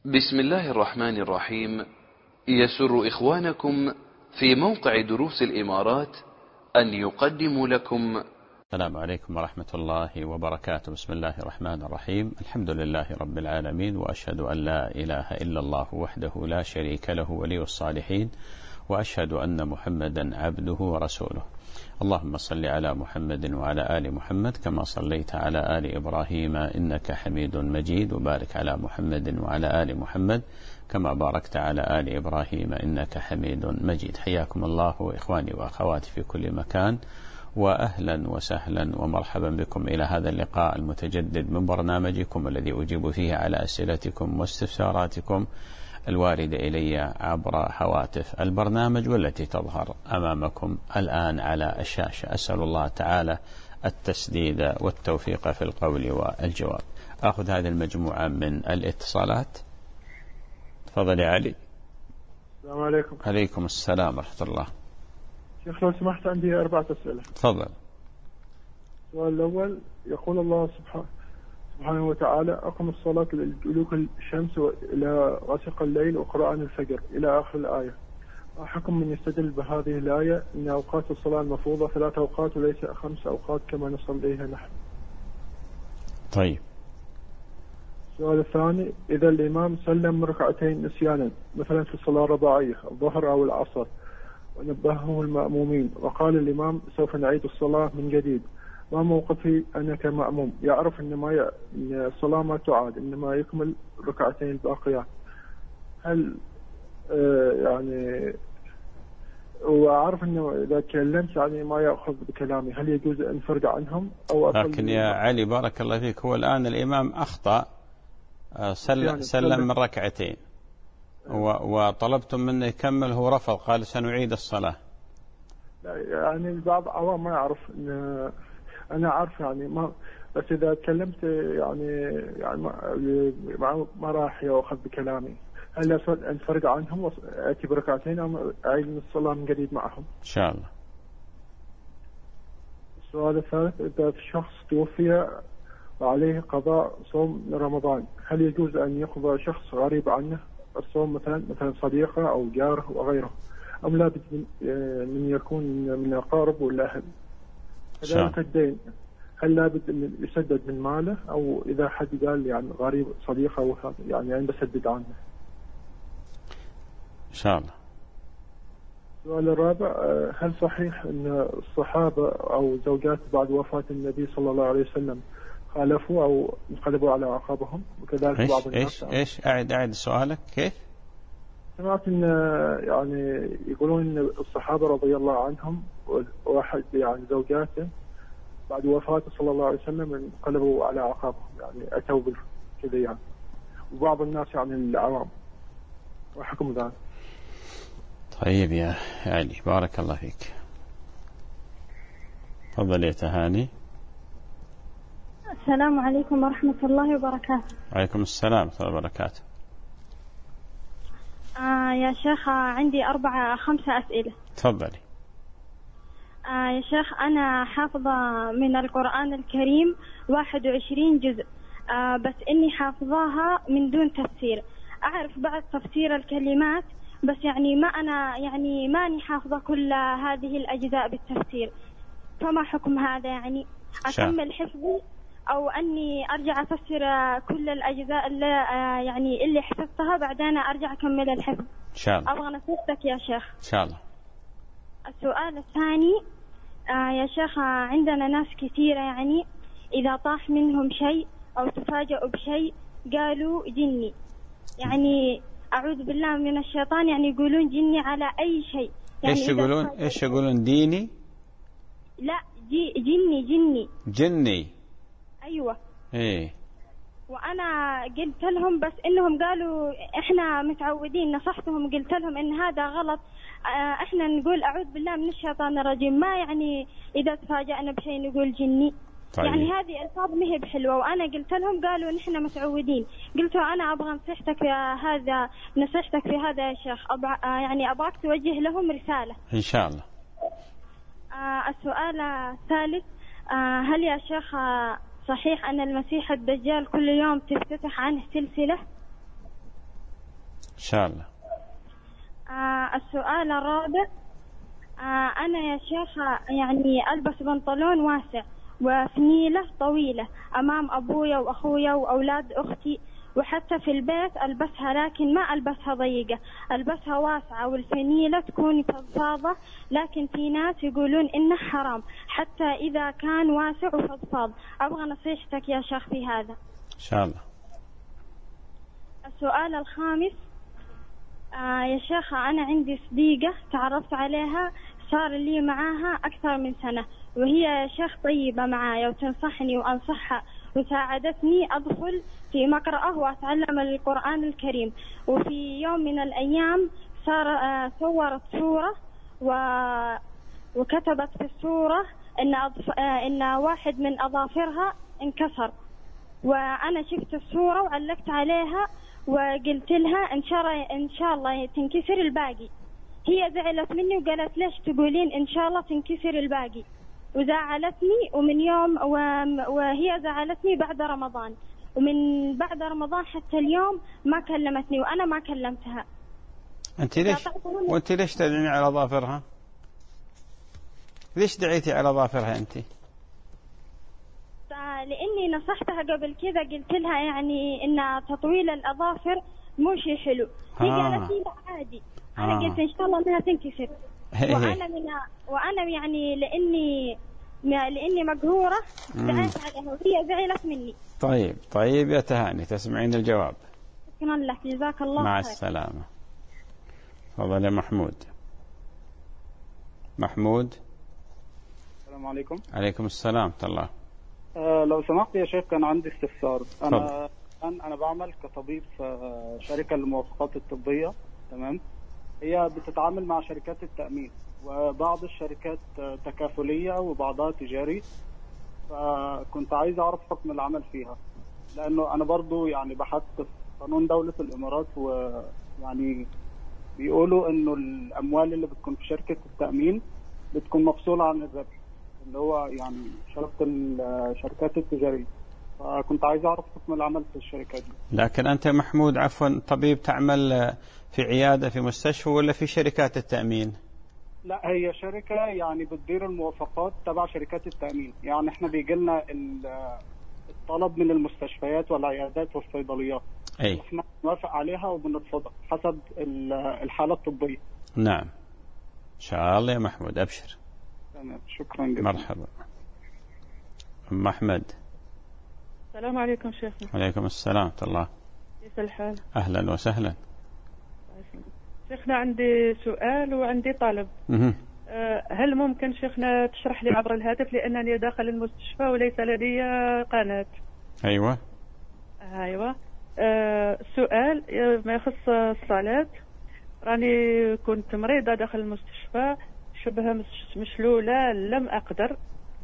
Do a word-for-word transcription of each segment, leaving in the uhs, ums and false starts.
بسم الله الرحمن الرحيم. يسر إخوانكم في موقع دروس الإمارات أن يقدموا لكم. السلام عليكم ورحمة الله وبركاته. بسم الله الرحمن الرحيم. الحمد لله رب العالمين، وأشهد أن لا إله إلا الله وحده لا شريك له ولي الصالحين، وأشهد أن محمدا عبده ورسوله. اللهم صل على محمد وعلى آل محمد كما صليت على آل إبراهيم إنك حميد مجيد، وبارك على محمد وعلى آل محمد كما باركت على آل إبراهيم إنك حميد مجيد. حياكم الله إخواني وأخواتي في كل مكان، وأهلا وسهلا ومرحبا بكم إلى هذا اللقاء المتجدد من برنامجكم الذي أجيب فيه على أسئلتكم واستفساراتكم الواردة إلي عبر هواتف البرنامج والتي تظهر أمامكم الآن على الشاشة. أسأل الله تعالى التسديد والتوفيق في القول والجواب. أخذ هذه المجموعة من الاتصالات. تفضل يا علي. السلام عليكم. عليكم السلام ورحمة الله. شيخ لو سمحت عندي أربعة أسئلة. تفضل. السؤال الأول، يقول الله سبحانه سبحانه وتعالى: أقم الصلاة لدلوك الشمس إلى غسق الليل وقرآن الفجر إلى آخر الآية. حكم من يستدل بهذه الآية أن أوقات الصلاة المفروضة ثلاث أوقات وليس خمس أوقات كما نصليها نحن. طيب. السؤال الثاني، إذا الإمام سلم ركعتين نسيانا مثلا في الصلاة الرباعية الظهر أو العصر ونبهه المأمومين وقال الإمام سوف نعيد الصلاة من جديد، ما موقفي أنا كمأموم؟ يعرف إن ما ي... إن الصلاة ما تعاد إنما يكمل ركعتين الباقيات. هل آه يعني وأعرف إنه إذا تكلمت يعني ما يأخذ بكلامي، هل يجوز أن فرد عنهم أو أصلي؟ لكن يا علي بارك الله فيك، هو الآن الإمام أخطأ، سلم, يعني سلم من ركعتين وطلبتم منه يكمل، هو رفض قال سنعيد الصلاة. لا يعني البعض عوام ما يعرف إن أنا عارف يعني ما، بس إذا تكلمت يعني يعني ما ما راح يأخذ بكلامي. هل أنفرد عنهم وأتي بركعتين أو أعيد الصلاة من جديد معهم؟ إن شاء الله. السؤال الثالث، إذا الشخص توفي وعليه قضاء صوم رمضان، هل يجوز أن يقضى شخص غريب عنه الصوم مثلا مثلا صديقه أو جاره وغيره، أم لا بد من يكون من أقارب ولا أهل؟ كذلك الدين، هل لابد أن يسدد من ماله أو إذا حد قال يعني غريب صديقه أو يعني أنا بسدد عنه؟ إن شاء الله. السؤال الرابع، هل صحيح أن الصحابة أو زوجات بعد وفاة النبي صلى الله عليه وسلم خالفوا أو انقلبوا على أعقابهم وكذلك إيش بعض الناس؟ إيش إيش أعد أعد سؤالك كيف؟ سمعت أن يعني يقولون أن الصحابة رضي الله عنهم واحد يعني زوجاته بعد وفاته صلى الله عليه وسلم انقلبوا على أعقابهم، يعني أتوا بالكذا يعني، وبعض الناس يعني العوام، وحكم ذلك. طيب يا علي بارك الله فيك. تفضل يا تهاني. السلام عليكم ورحمة الله وبركاته. وعليكم السلام ورحمة الله وبركاته. آه يا شيخ عندي أربعة خمسة أسئلة. تفضلي. آه يا شيخ أنا حافظة من القرآن الكريم واحد وعشرين جزء، آه بس إني حافظاها من دون تفسير. أعرف بعض تفسير الكلمات بس يعني ما أنا يعني ماني حافظة كل هذه الأجزاء بالتفسير، فما حكم هذا؟ يعني أكمل حفظي أو أني أرجع أفسر كل الأجزاء اللي يعني اللي حفظتها بعدين أرجع أكمل الحفظ؟ إن شاء الله. أبغى نصيحتك يا شيخ. إن شاء الله. السؤال الثاني، آه يا شيخ عندنا ناس كثيرة يعني إذا طاح منهم شيء أو تفاجأوا بشيء قالوا جني، يعني أعوذ بالله من الشيطان، يعني يقولون جني على أي شيء. يعني إيش يقولون؟ إيش يقولون؟ ديني؟ لا جي جني جني جني. أيوة. إيه. وأنا قلت لهم بس إنهم قالوا إحنا متعودين، نصحتهم قلت لهم إن هذا غلط، إحنا نقول أعوذ بالله من الشيطان الرجيم، ما يعني إذا تفاجأنا بشيء نقول جني. طيب. يعني هذه ألفاظ ما هي بحلوة، وأنا قلت لهم قالوا نحن متعودين. قلت أنا أبغى نصيحتك في هذا نصيحتك في هذا يا شيخ، أبغى يعني أبغاك توجه لهم رسالة. إن شاء الله. آه السؤال الثالث، آه هل يا شيخ صحيح أن المسيح الدجال كل يوم تفتتح عنه سلسلة؟ شاء الله. آه السؤال الرابع، آه أنا يا شيخ يعني ألبس بنطلون واسع وفنيلة طويلة أمام أبويا وأخويا وأولاد أختي، وحتى في البيت ألبسها، لكن ما ألبسها ضيقة، ألبسها واسعة، والفنيلة تكون فضفاضة، لكن في ناس يقولون إنه حرام حتى إذا كان واسع وفضفاض. أبغى نصيحتك يا شيخ في هذا إن شاء الله. السؤال الخامس، آه يا شيخ أنا عندي صديقة تعرفت عليها صار لي معاها أكثر من سنة، وهي يا شيخ طيبة معايا وتنصحني وأنصحها وساعدتني أدخل في مقرأة وأتعلم القرآن الكريم. وفي يوم من الأيام صار آه صورت صورة و... وكتبت في الصورة إن, أضف... آه إن واحد من أظافرها انكسر، وأنا شفت الصورة وعلقت عليها وقلت لها إن شاء إن شاء الله تنكسر الباقي. هي زعلت مني وقالت ليش تقولين إن شاء الله تنكسر الباقي، وزعلتني. ومن يوم وهي زعلتني بعد رمضان، ومن بعد رمضان حتى اليوم ما كلمتني وأنا ما كلمتها. أنت ليش وأنت ليش تدعين على ظافرها؟ ليش دعيتي على ظافرها أنت؟ لأني نصحتها قبل كذا، قلت لها يعني إن تطويل الأظافر مو شيء حلو. هي آه. قالت لي لا عادي. أنا آه. قلت إن شاء الله إنها تنكسر. وأنا من وأنا يعني لأني لأني مقهورة دعيت عليها وهي زعلت مني. طيب طيب يا تهاني، تسمعين الجواب. شكرا لك، جزاك الله مع خير. السلامة. تفضل يا محمود. محمود. السلام عليكم. عليكم السلام ورحمة الله. أه لو سمحت يا شيخ كان عندي استفسار. أنا أنا أنا بعمل كطبيب في شركة للموافقات الطبية، تمام؟ هي بتتعامل مع شركات التأمين، وبعض الشركات تكافلية وبعضها تجاري، فكنت عايز أعرف حكم العمل فيها، لأنه أنا برضو يعني بحثت قانون دولة الإمارات، ويعني بيقولوا إنه الأموال اللي بتكون في شركة التأمين بتكون مفصولة عن الربح اللي هو يعني شركة الشركات التجارية، فكنت عايز أعرف حكم العمل في الشركات دي. لكن أنت محمود عفوا طبيب تعمل في عيادة في مستشفى ولا في شركات التأمين؟ لا هي شركة يعني بتدير الموافقات تبع شركات التأمين، يعني احنا بيجي لنا الطلب من المستشفيات والعيادات والصيدليات، أي احنا نوافق عليها وبنرفضها حسب الحالة الطبية. نعم إن شاء الله يا محمود، أبشر. تمام شكرا جدا. مرحبا. أم أحمد. السلام عليكم شيخنا. عليكم السلام ورحمة الله. كيف الحال؟ أهلا وسهلا. شيخنا عندي سؤال وعندي طلب. مه. هل ممكن شيخنا تشرح لي عبر الهاتف، لأنني داخل المستشفى وليس لدي قناة. أيوة أيوة. السؤال ما يخص الصلاة. راني كنت مريضة داخل المستشفى، شبه مشلولة، لم أقدر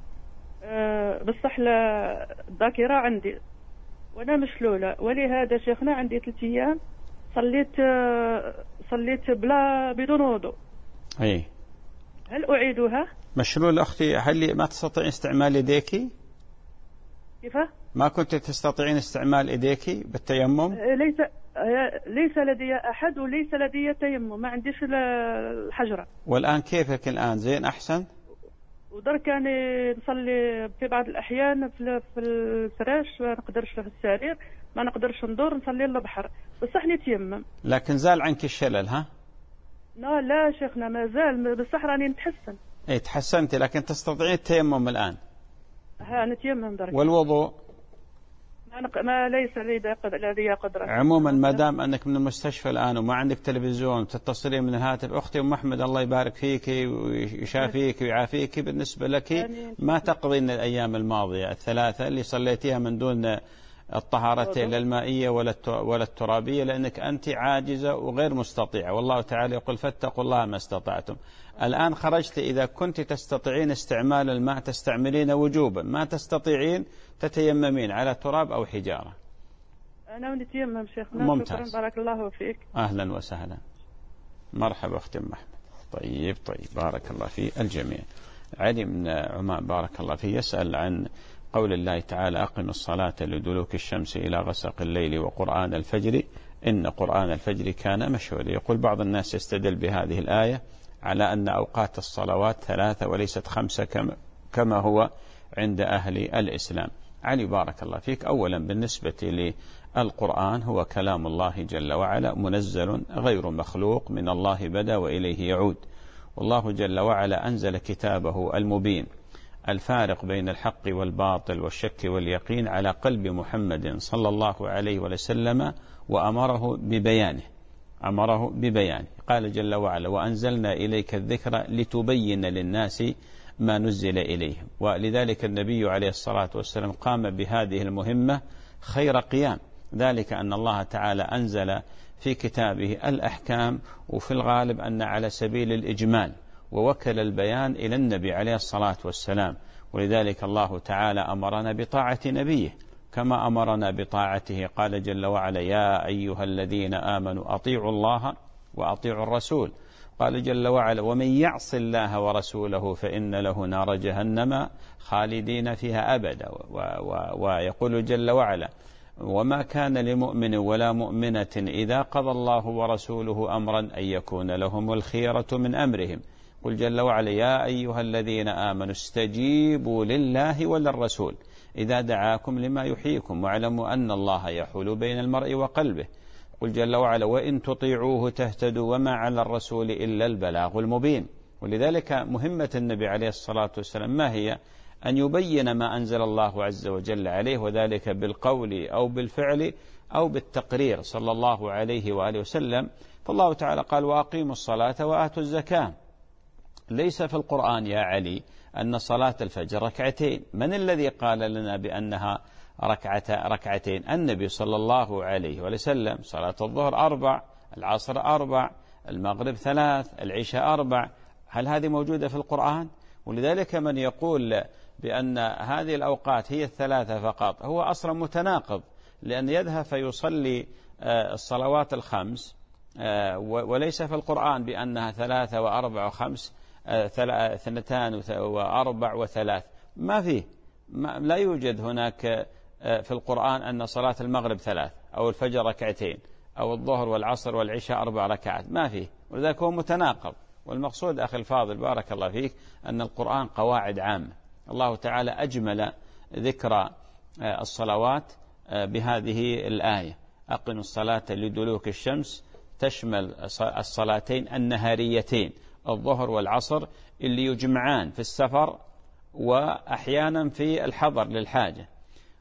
بصح الذاكرة عندي وأنا مشلولة، ولهذا شيخنا عندي ثلاث أيام صليت صليت بلا بدون وضوء. أي هل أعيدها؟ مشلول أختي، هل ما تستطيعين استعمال يديك؟ كيف؟ ما كنت تستطيعين استعمال يديك بالتيمم؟ ليس ليس لدي أحد وليس لدي تيمم، ما عنديش الحجرة. والآن كيفك الآن؟ زين أحسن؟ ودرك كاني نصلي في بعض الأحيان في الفراش، ما نقدرش في السرير، ما نقدرش ندور نصلي البحر، بصح نتيمم. لكن زال عنك الشلل ها؟ لا لا شيخنا ما زال، بصح راني نتحسن. اي تحسنتي، لكن تستطيعين التيمم الآن؟ ها نتيمم درك. والوضوء؟ ما, نق... ما ليس لدي قدرة. عموما ما دام أنك من المستشفى الآن وما عندك تلفزيون تتصلين من الهاتف، أختي أم أحمد الله يبارك فيك ويشافيك ويعافيك، بالنسبة لك ما تقضين الأيام الماضية الثلاثة اللي صليتيها من دون الطهارتين لا المائية ولا الترابية، لأنك أنت عاجزة وغير مستطيعة، والله تعالى يقول فاتقوا الله ما استطعتم. الآن خرجت، إذا كنت تستطيعين استعمال الماء تستعملين وجوبا، ما تستطيعين تتيممين على تراب أو حجارة. أنا نتيمم شيخنا. ممتاز. شكرا بارك الله فيك. أهلا وسهلا. مرحبا أختي أم أحمد. طيب طيب بارك الله في الجميع. علي من عمان بارك الله فيه يسأل عن قول الله تعالى أقم الصلاة لدلوك الشمس إلى غسق الليل وقرآن الفجر إن قرآن الفجر كان مشهودا. يقول بعض الناس يستدل بهذه الآية على أن أوقات الصلوات ثلاثة وليست خمسة كما هو عند أهل الإسلام. علي بارك الله فيك، أولا بالنسبة للقرآن هو كلام الله جل وعلا منزل غير مخلوق، من الله بدأ وإليه يعود، والله جل وعلا أنزل كتابه المبين الفارق بين الحق والباطل والشك واليقين على قلب محمد صلى الله عليه وسلم، وأمره ببيانه أمره ببيانه قال جل وعلا: وأنزلنا إليك الذكر لتبين للناس ما نزل إليهم. ولذلك النبي عليه الصلاة والسلام قام بهذه المهمة خير قيام، ذلك أن الله تعالى أنزل في كتابه الأحكام، وفي الغالب أن على سبيل الإجمال، ووكل البيان إلى النبي عليه الصلاة والسلام. ولذلك الله تعالى أمرنا بطاعة نبيه كما أمرنا بطاعته، قال جل وعلا: يا أيها الذين آمنوا أطيعوا الله وأطيعوا الرسول. قال جل وعلا: ومن يعص الله ورسوله فإن له نار جهنم خالدين فيها أبدا. ويقول جل وعلا: وما كان لمؤمن ولا مؤمنة إذا قضى الله ورسوله أمرا أن يكون لهم الخيرة من أمرهم. قل جل وعلا: يا أيها الذين آمنوا استجيبوا لله وللرسول إذا دعاكم لما يحييكم واعلموا أن الله يحول بين المرء وقلبه. قل جل وعلا: وإن تطيعوه تهتدوا وما على الرسول إلا البلاغ المبين. ولذلك مهمة النبي عليه الصلاة والسلام ما هي؟ أن يبين ما أنزل الله عز وجل عليه، وذلك بالقول أو بالفعل أو بالتقرير صلى الله عليه وآله وسلم. فالله تعالى قال: وأقيموا الصلاة وآتوا الزكاة. ليس في القرآن يا علي أن صلاة الفجر ركعتين. من الذي قال لنا بأنها ركعة ركعتين؟ النبي صلى الله عليه وسلم. صلاة الظهر أربع، العصر أربع، المغرب ثلاث، العشاء أربع. هل هذه موجودة في القرآن؟ ولذلك من يقول بأن هذه الأوقات هي الثلاثة فقط هو أصلا متناقض، لأن يذهب فيصلي الصلوات الخمس وليس في القرآن بأنها ثلاثة وأربع وخمس، اثنتان وأربع وثلاث. ما فيه، ما لا يوجد هناك في القرآن أن صلاة المغرب ثلاث أو الفجر ركعتين أو الظهر والعصر والعشاء أربع ركعات، ما فيه. ولذلك هو متناقض. والمقصود أخي الفاضل بارك الله فيك أن القرآن قواعد عامة. الله تعالى أجمل ذكر الصلوات بهذه الآية: أقم الصلاة لدلوك الشمس، تشمل الصلاتين النهاريتين الظهر والعصر اللي يجمعان في السفر وأحيانا في الحضر للحاجة،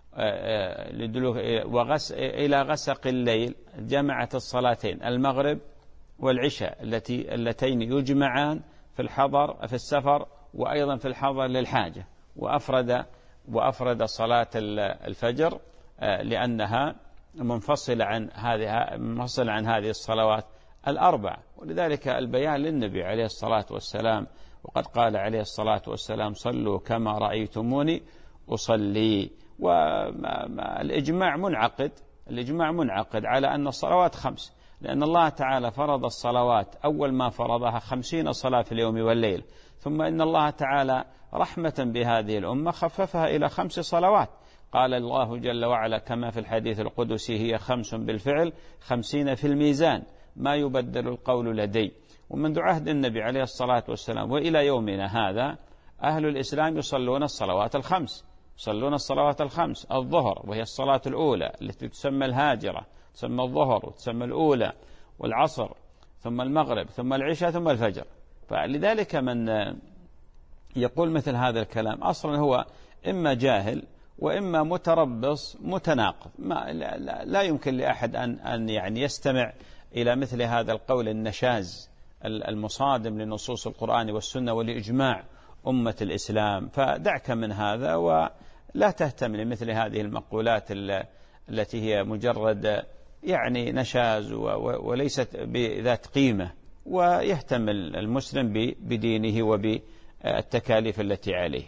وغس إلى غسق الليل جمعت الصلاتين المغرب والعشاء التي اللتين يجمعان في الحضر في السفر وأيضا في الحضر للحاجة، وأفرد وأفرد صلاة الفجر لأنها منفصلة عن هذه منفصلة عن هذه الصلوات الأربع. ولذلك البيان للنبي عليه الصلاة والسلام، وقد قال عليه الصلاة والسلام: صلوا كما رأيتموني أصلي. والإجماع منعقد الإجماع منعقد على أن الصلوات خمس، لأن الله تعالى فرض الصلوات أول ما فرضها خمسين صلاة في اليوم والليل، ثم إن الله تعالى رحمة بهذه الأمة خففها إلى خمس صلوات. قال الله جل وعلا كما في الحديث القدسي: هي خمس بالفعل خمسين في الميزان ما يبدل القول لدي. ومنذ عهد النبي عليه الصلاة والسلام وإلى يومنا هذا أهل الإسلام يصلون الصلوات الخمس يصلون الصلوات الخمس الظهر وهي الصلاة الأولى التي تسمى الهاجرة، تسمى الظهر وتسمى الأولى، والعصر ثم المغرب ثم العشاء ثم الفجر. فلذلك من يقول مثل هذا الكلام أصلا هو إما جاهل وإما متربص متناقض. ما لا, لا يمكن لأحد أن, أن يعني يستمع إلى مثل هذا القول النشاز المصادم لنصوص القرآن والسنة ولإجماع أمة الإسلام. فدعك من هذا ولا تهتم لمثل هذه المقولات التي هي مجرد يعني نشاز وليست بذات قيمة، ويهتم المسلم بدينه وبالتكاليف التي عليه.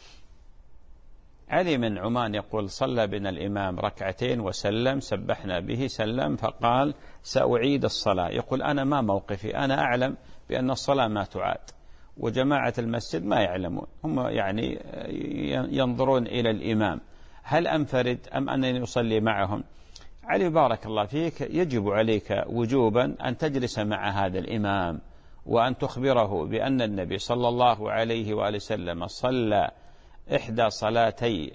علي من عمان يقول: صلى بنا الإمام ركعتين وسلم، سبحنا به سلم، فقال: سأعيد الصلاة. يقول: أنا ما موقفي، أنا أعلم بأن الصلاة ما تعاد، وجماعة المسجد ما يعلمون، هم يعني ينظرون إلى الإمام، هل أنفرد أم أنني أصلي معهم؟ علي بارك الله فيك، يجب عليك وجوبا أن تجلس مع هذا الإمام وأن تخبره بأن النبي صلى الله عليه وآله وسلم صلى إحدى صلاتي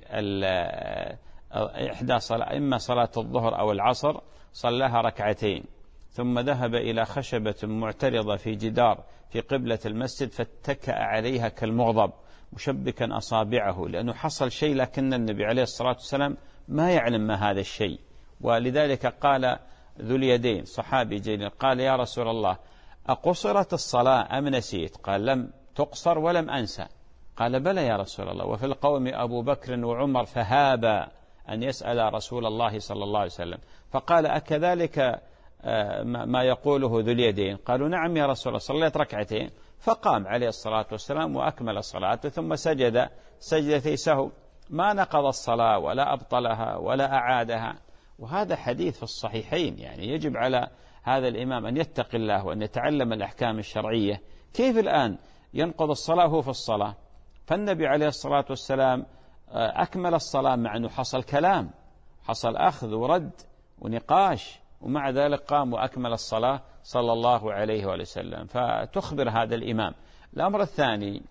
إحدى صلاة إما صلاة الظهر أو العصر صلاها ركعتين، ثم ذهب إلى خشبة معترضة في جدار في قبلة المسجد فاتكأ عليها كالمغضب مشبكا أصابعه، لأنه حصل شيء لكن النبي عليه الصلاة والسلام ما يعلم ما هذا الشيء. ولذلك قال ذو اليدين صحابي جليل قال يا رسول الله أقصرت الصلاة أم نسيت؟ قال لم تقصر ولم أنسى. قال بلى يا رسول الله. وفي القوم أبو بكر وعمر فهابا أن يسأل رسول الله صلى الله عليه وسلم، فقال أكذلك ما يقوله ذو اليدين؟ قالوا نعم يا رسول الله صليت ركعتين. فقام عليه الصلاة والسلام وأكمل الصلاة ثم سجد سجدتي سهو، ما نقض الصلاة ولا أبطلها ولا أعادها. وهذا حديث في الصحيحين. يعني يجب على هذا الإمام أن يتقي الله وأن يتعلم الأحكام الشرعية. كيف الآن ينقض الصلاة هو في الصلاة؟ فالنبي عليه الصلاة والسلام أكمل الصلاة مع أنه حصل كلام، حصل أخذ ورد ونقاش، ومع ذلك قام وأكمل الصلاة صلى الله عليه وآله وسلم. فتخبر هذا الإمام. الأمر الثاني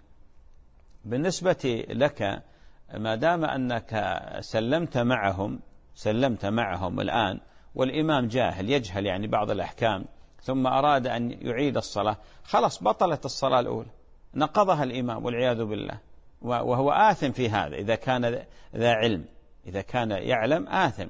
بالنسبة لك، ما دام أنك سلمت معهم سلمت معهم الآن والإمام جاهل يجهل يعني بعض الأحكام ثم أراد أن يعيد الصلاة، خلاص بطلت الصلاة الأولى، نقضها الإمام والعياذ بالله، وهو آثم في هذا إذا كان ذا علم، إذا كان يعلم آثم.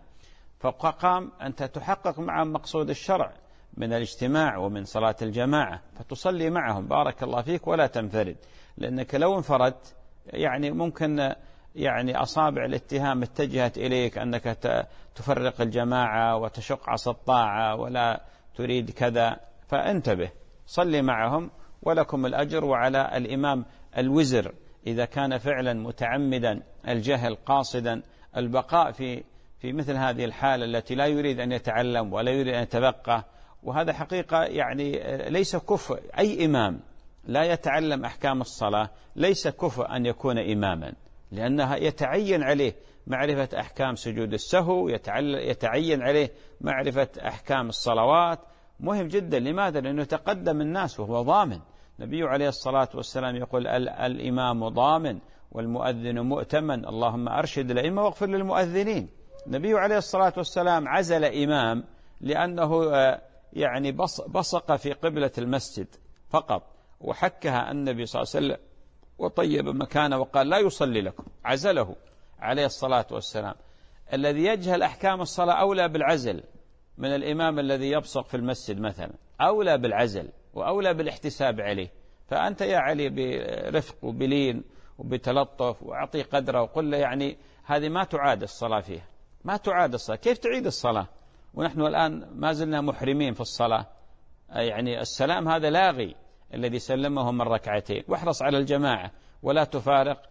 فقام أنت تحقق مع مقصود الشرع من الاجتماع ومن صلاة الجماعة، فتصلي معهم بارك الله فيك ولا تنفرد، لأنك لو انفردت يعني ممكن يعني أصابع الاتهام اتجهت إليك أنك تفرق الجماعة وتشق عصا الطاعة ولا تريد كذا. فانتبه، صلي معهم ولكم الأجر وعلى الإمام الوزر إذا كان فعلا متعمدا الجهل قاصدا البقاء في في مثل هذه الحالة التي لا يريد أن يتعلم ولا يريد أن يتبقى. وهذا حقيقة يعني ليس كفء، أي إمام لا يتعلم أحكام الصلاة ليس كفء أن يكون إماما، لأنها يتعين عليه معرفة أحكام سجود السهو، يتعين عليه معرفة أحكام الصلوات، مهم جدا. لماذا؟ لأنه تقدم الناس وهو ضامن. النبي عليه الصلاة والسلام يقول الإمام ضامن والمؤذن مؤتمن، اللهم أرشد الأئمة واغفر للمؤذنين. النبي عليه الصلاة والسلام عزل إمام لأنه يعني بصق في قبلة المسجد فقط، وحكها النبي صلى الله عليه وسلم وطيب مكانه وقال لا يصلي لكم، عزله عليه الصلاة والسلام. الذي يجهل أحكام الصلاة أولى بالعزل من الإمام الذي يبصق في المسجد مثلا، أولى بالعزل وأولى بالاحتساب عليه. فأنت يا علي برفق وبلين وبتلطف وأعطي قدره وقل له يعني هذه ما تعاد الصلاة فيها، ما تعاد الصلاة. كيف تعيد الصلاة ونحن الآن ما زلنا محرمين في الصلاة؟ يعني السلام هذا لاغي الذي سلمه من ركعتين. واحرص على الجماعة ولا تفارق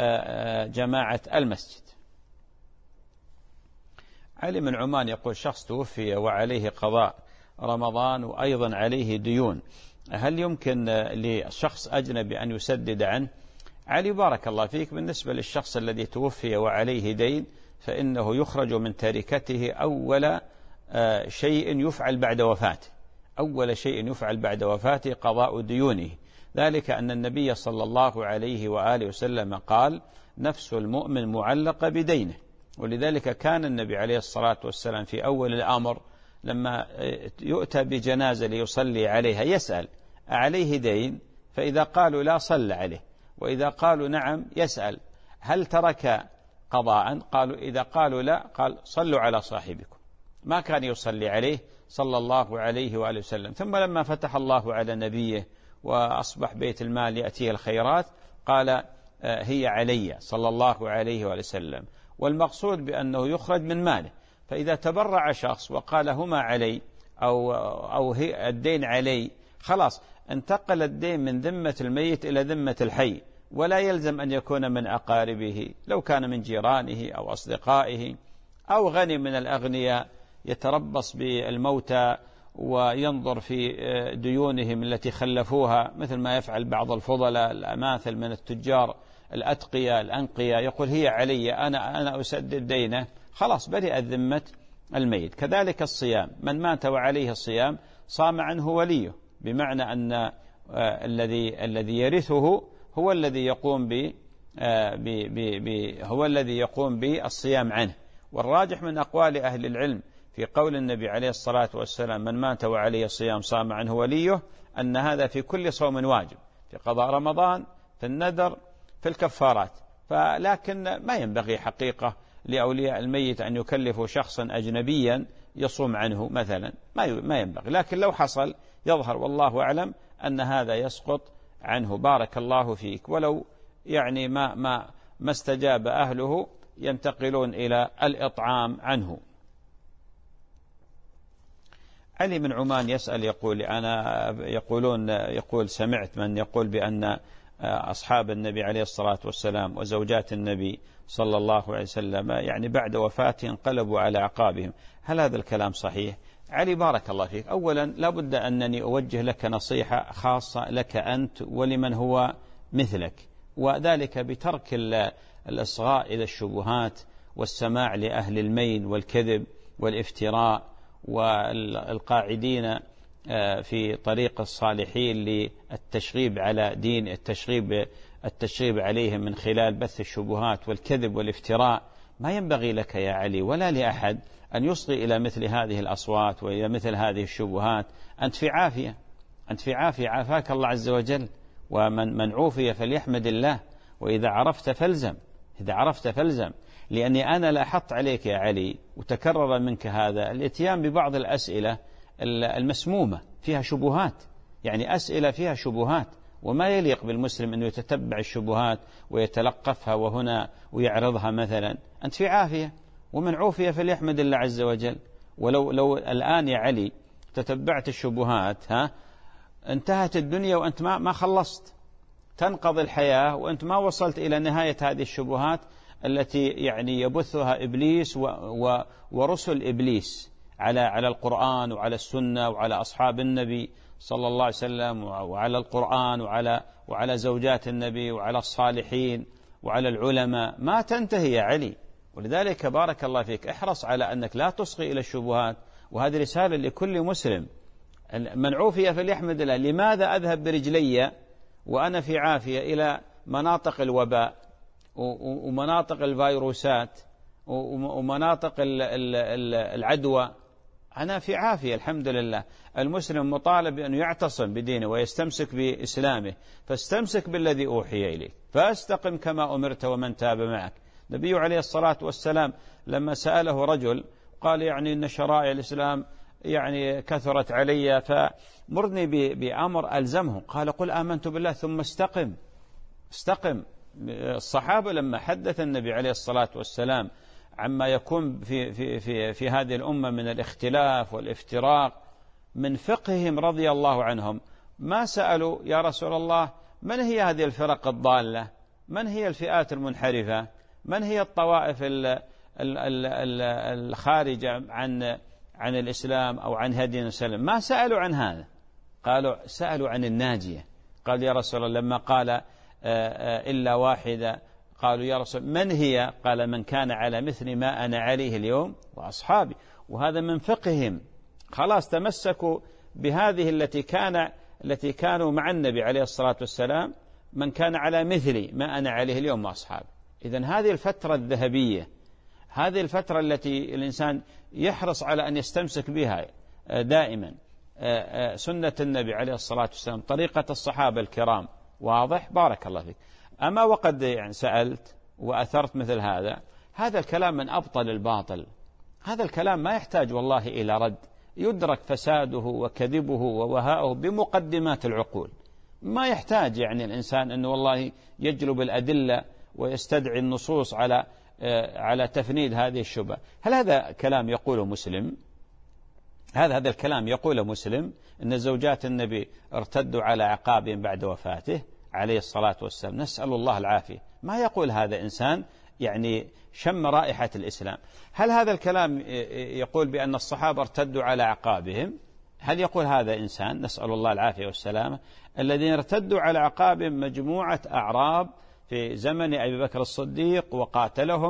جماعة المسجد. علي من عمان يقول شخص توفي وعليه قضاء رمضان وأيضا عليه ديون، هل يمكن لشخص أجنبي أن يسدد عنه؟ علي بارك الله فيك، بالنسبة للشخص الذي توفي وعليه دين فإنه يخرج من تركته أول شيء يفعل بعد وفاته، أول شيء يفعل بعد وفاته قضاء ديونه. ذلك أن النبي صلى الله عليه وآله وسلم قال نفس المؤمن معلقة بدينه. ولذلك كان النبي عليه الصلاة والسلام في أول الأمر لما يؤتى بجنازة ليصلي عليها يسأل أعليه دين؟ فإذا قالوا لا صلى عليه، وإذا قالوا نعم يسأل هل ترك قضاء؟ قالوا إذا قالوا لا قال صلوا على صاحبكم. ما كان يصلي عليه صلى الله عليه وآله وسلم. ثم لما فتح الله على نبيه وأصبح بيت المال يأتيه الخيرات قال هي علي صلى الله عليه وآله وسلم. والمقصود بأنه يخرج من ماله. فإذا تبرع شخص وقال هما علي أو, أو هي الدين علي، خلاص انتقل الدين من ذمة الميت إلى ذمة الحي، ولا يلزم أن يكون من أقاربه، لو كان من جيرانه أو أصدقائه أو غني من الأغنياء يتربص بالموتى وينظر في ديونهم التي خلفوها، مثل ما يفعل بعض الفضلاء الأماثل من التجار الأتقياء الأنقياء، يقول هي علي أنا أنا أسدد دينه، خلاص برئت ذمة الميت. كذلك الصيام، من مات وعليه الصيام صام عنه وليه، بمعنى أن الذي الذي يرثه هو الذي يقوم ب هو الذي يقوم بالصيام عنه. والراجح من أقوال أهل العلم في قول النبي عليه الصلاة والسلام من مات وعليه الصيام صام عنه وليه، أن هذا في كل صوم واجب، في قضاء رمضان، في النذر، في الكفارات. فلكن ما ينبغي حقيقة لأولياء الميت أن يكلفوا شخصا أجنبيا يصوم عنه مثلا، ما ينبغي. لكن لو حصل يظهر والله أعلم أن هذا يسقط عنه. بارك الله فيك. ولو يعني ما ما ما استجاب أهله ينتقلون إلى الإطعام عنه. علي من عمان يسأل يقول أنا يقولون يقول سمعت من يقول بأن أصحاب النبي عليه الصلاة والسلام وزوجات النبي صلى الله عليه وسلم يعني بعد وفاته انقلبوا على أعقابهم، هل هذا الكلام صحيح؟ علي بارك الله فيك، أولا لابد أنني أوجه لك نصيحة خاصة لك أنت ولمن هو مثلك، وذلك بترك الإصغاء إلى الشبهات والسماع لأهل الميل والكذب والافتراء والقاعدين في طريق الصالحين للتشغيب على دين التشغيب التشغيب عليهم من خلال بث الشبهات والكذب والافتراء. ما ينبغي لك يا علي ولا لأحد أن يصغي إلى مثل هذه الأصوات وإلى مثل هذه الشبهات. أنت في عافية، أنت في عافية، عافاك الله عز وجل، ومن من عوفي فليحمد الله، وإذا عرفت فالزم، إذا عرفت فالزم. لأني أنا لاحظت عليك يا علي وتكرر منك هذا الاتيان ببعض الأسئلة المسمومة فيها شبهات، يعني أسئلة فيها شبهات، وما يليق بالمسلم أنه يتتبع الشبهات ويتلقفها وهنا ويعرضها مثلا. أنت في عافية، ومن عوفية فليحمد الله عز وجل. ولو لو الآن يا علي تتبعت الشبهات ها انتهت الدنيا وأنت ما ما خلصت، تنقضي الحياة وأنت ما وصلت إلى نهاية هذه الشبهات التي يعني يبثها إبليس و و ورسل إبليس على على القرآن وعلى السنة وعلى أصحاب النبي صلى الله عليه وسلم وعلى القرآن وعلى وعلى زوجات النبي وعلى الصالحين وعلى العلماء. ما تنتهي يا علي، ولذلك بارك الله فيك احرص على أنك لا تصغي إلى الشبهات. وهذه رسالة لكل مسلم، من عوفي فليحمد الله. لماذا أذهب برجلي وأنا في عافية إلى مناطق الوباء ومناطق الفيروسات ومناطق العدوى؟ أنا في عافية الحمد لله. المسلم مطالب أن يعتصم بدينه ويستمسك بإسلامه، فاستمسك بالذي أوحي إليك، فاستقم كما أمرت ومن تاب معك. النبي عليه الصلاة والسلام لما سأله رجل قال يعني إن شرائع الإسلام يعني كثرت علي فمرني بأمر ألزمه، قال قل آمنت بالله ثم استقم. استقم. الصحابة لما حدث النبي عليه الصلاة والسلام عما يكون في, في, في, في هذه الأمة من الاختلاف والافتراق، من فقههم رضي الله عنهم ما سألوا يا رسول الله من هي هذه الفرق الضالة، من هي الفئات المنحرفة، من هي الطوائف الخارجة عن عن الإسلام أو عن هدي السلام. ما سألوا عن هذا، قالوا سألوا عن الناجية. قال يا رسول الله لما قال إلا واحدة قالوا يا رسول من هي؟ قال من كان على مثل ما أنا عليه اليوم وأصحابي. وهذا من فقههم، خلاص تمسكوا بهذه التي كان التي كانوا مع النبي عليه الصلاة والسلام، من كان على مثل ما أنا عليه اليوم وأصحابي. إذن هذه الفترة الذهبية، هذه الفترة التي الإنسان يحرص على أن يستمسك بها دائما، سنة النبي عليه الصلاة والسلام، طريقة الصحابة الكرام. واضح؟ بارك الله فيك. أما وقد يعني سألت وأثرت مثل هذا، هذا الكلام من أبطل الباطل، هذا الكلام ما يحتاج والله إلى رد، يدرك فساده وكذبه ووهاؤه بمقدمات العقول. ما يحتاج يعني الإنسان أنه والله يجلب الأدلة ويستدعي النصوص على على تفنيد هذه الشبهة. هل هذا كلام يقوله مسلم؟ هذا هذا الكلام يقوله مسلم أن زوجات النبي ارتدوا على عقابهم بعد وفاته عليه الصلاة والسلام؟ نسأل الله العافية. ما يقول هذا إنسان يعني شم رائحة الإسلام. هل هذا الكلام يقول بأن الصحابة ارتدوا على عقابهم؟ هل يقول هذا إنسان؟ نسأل الله العافية والسلامة. الذين ارتدوا على عقابهم مجموعة أعراب في زمن أبي بكر الصديق وقاتلهم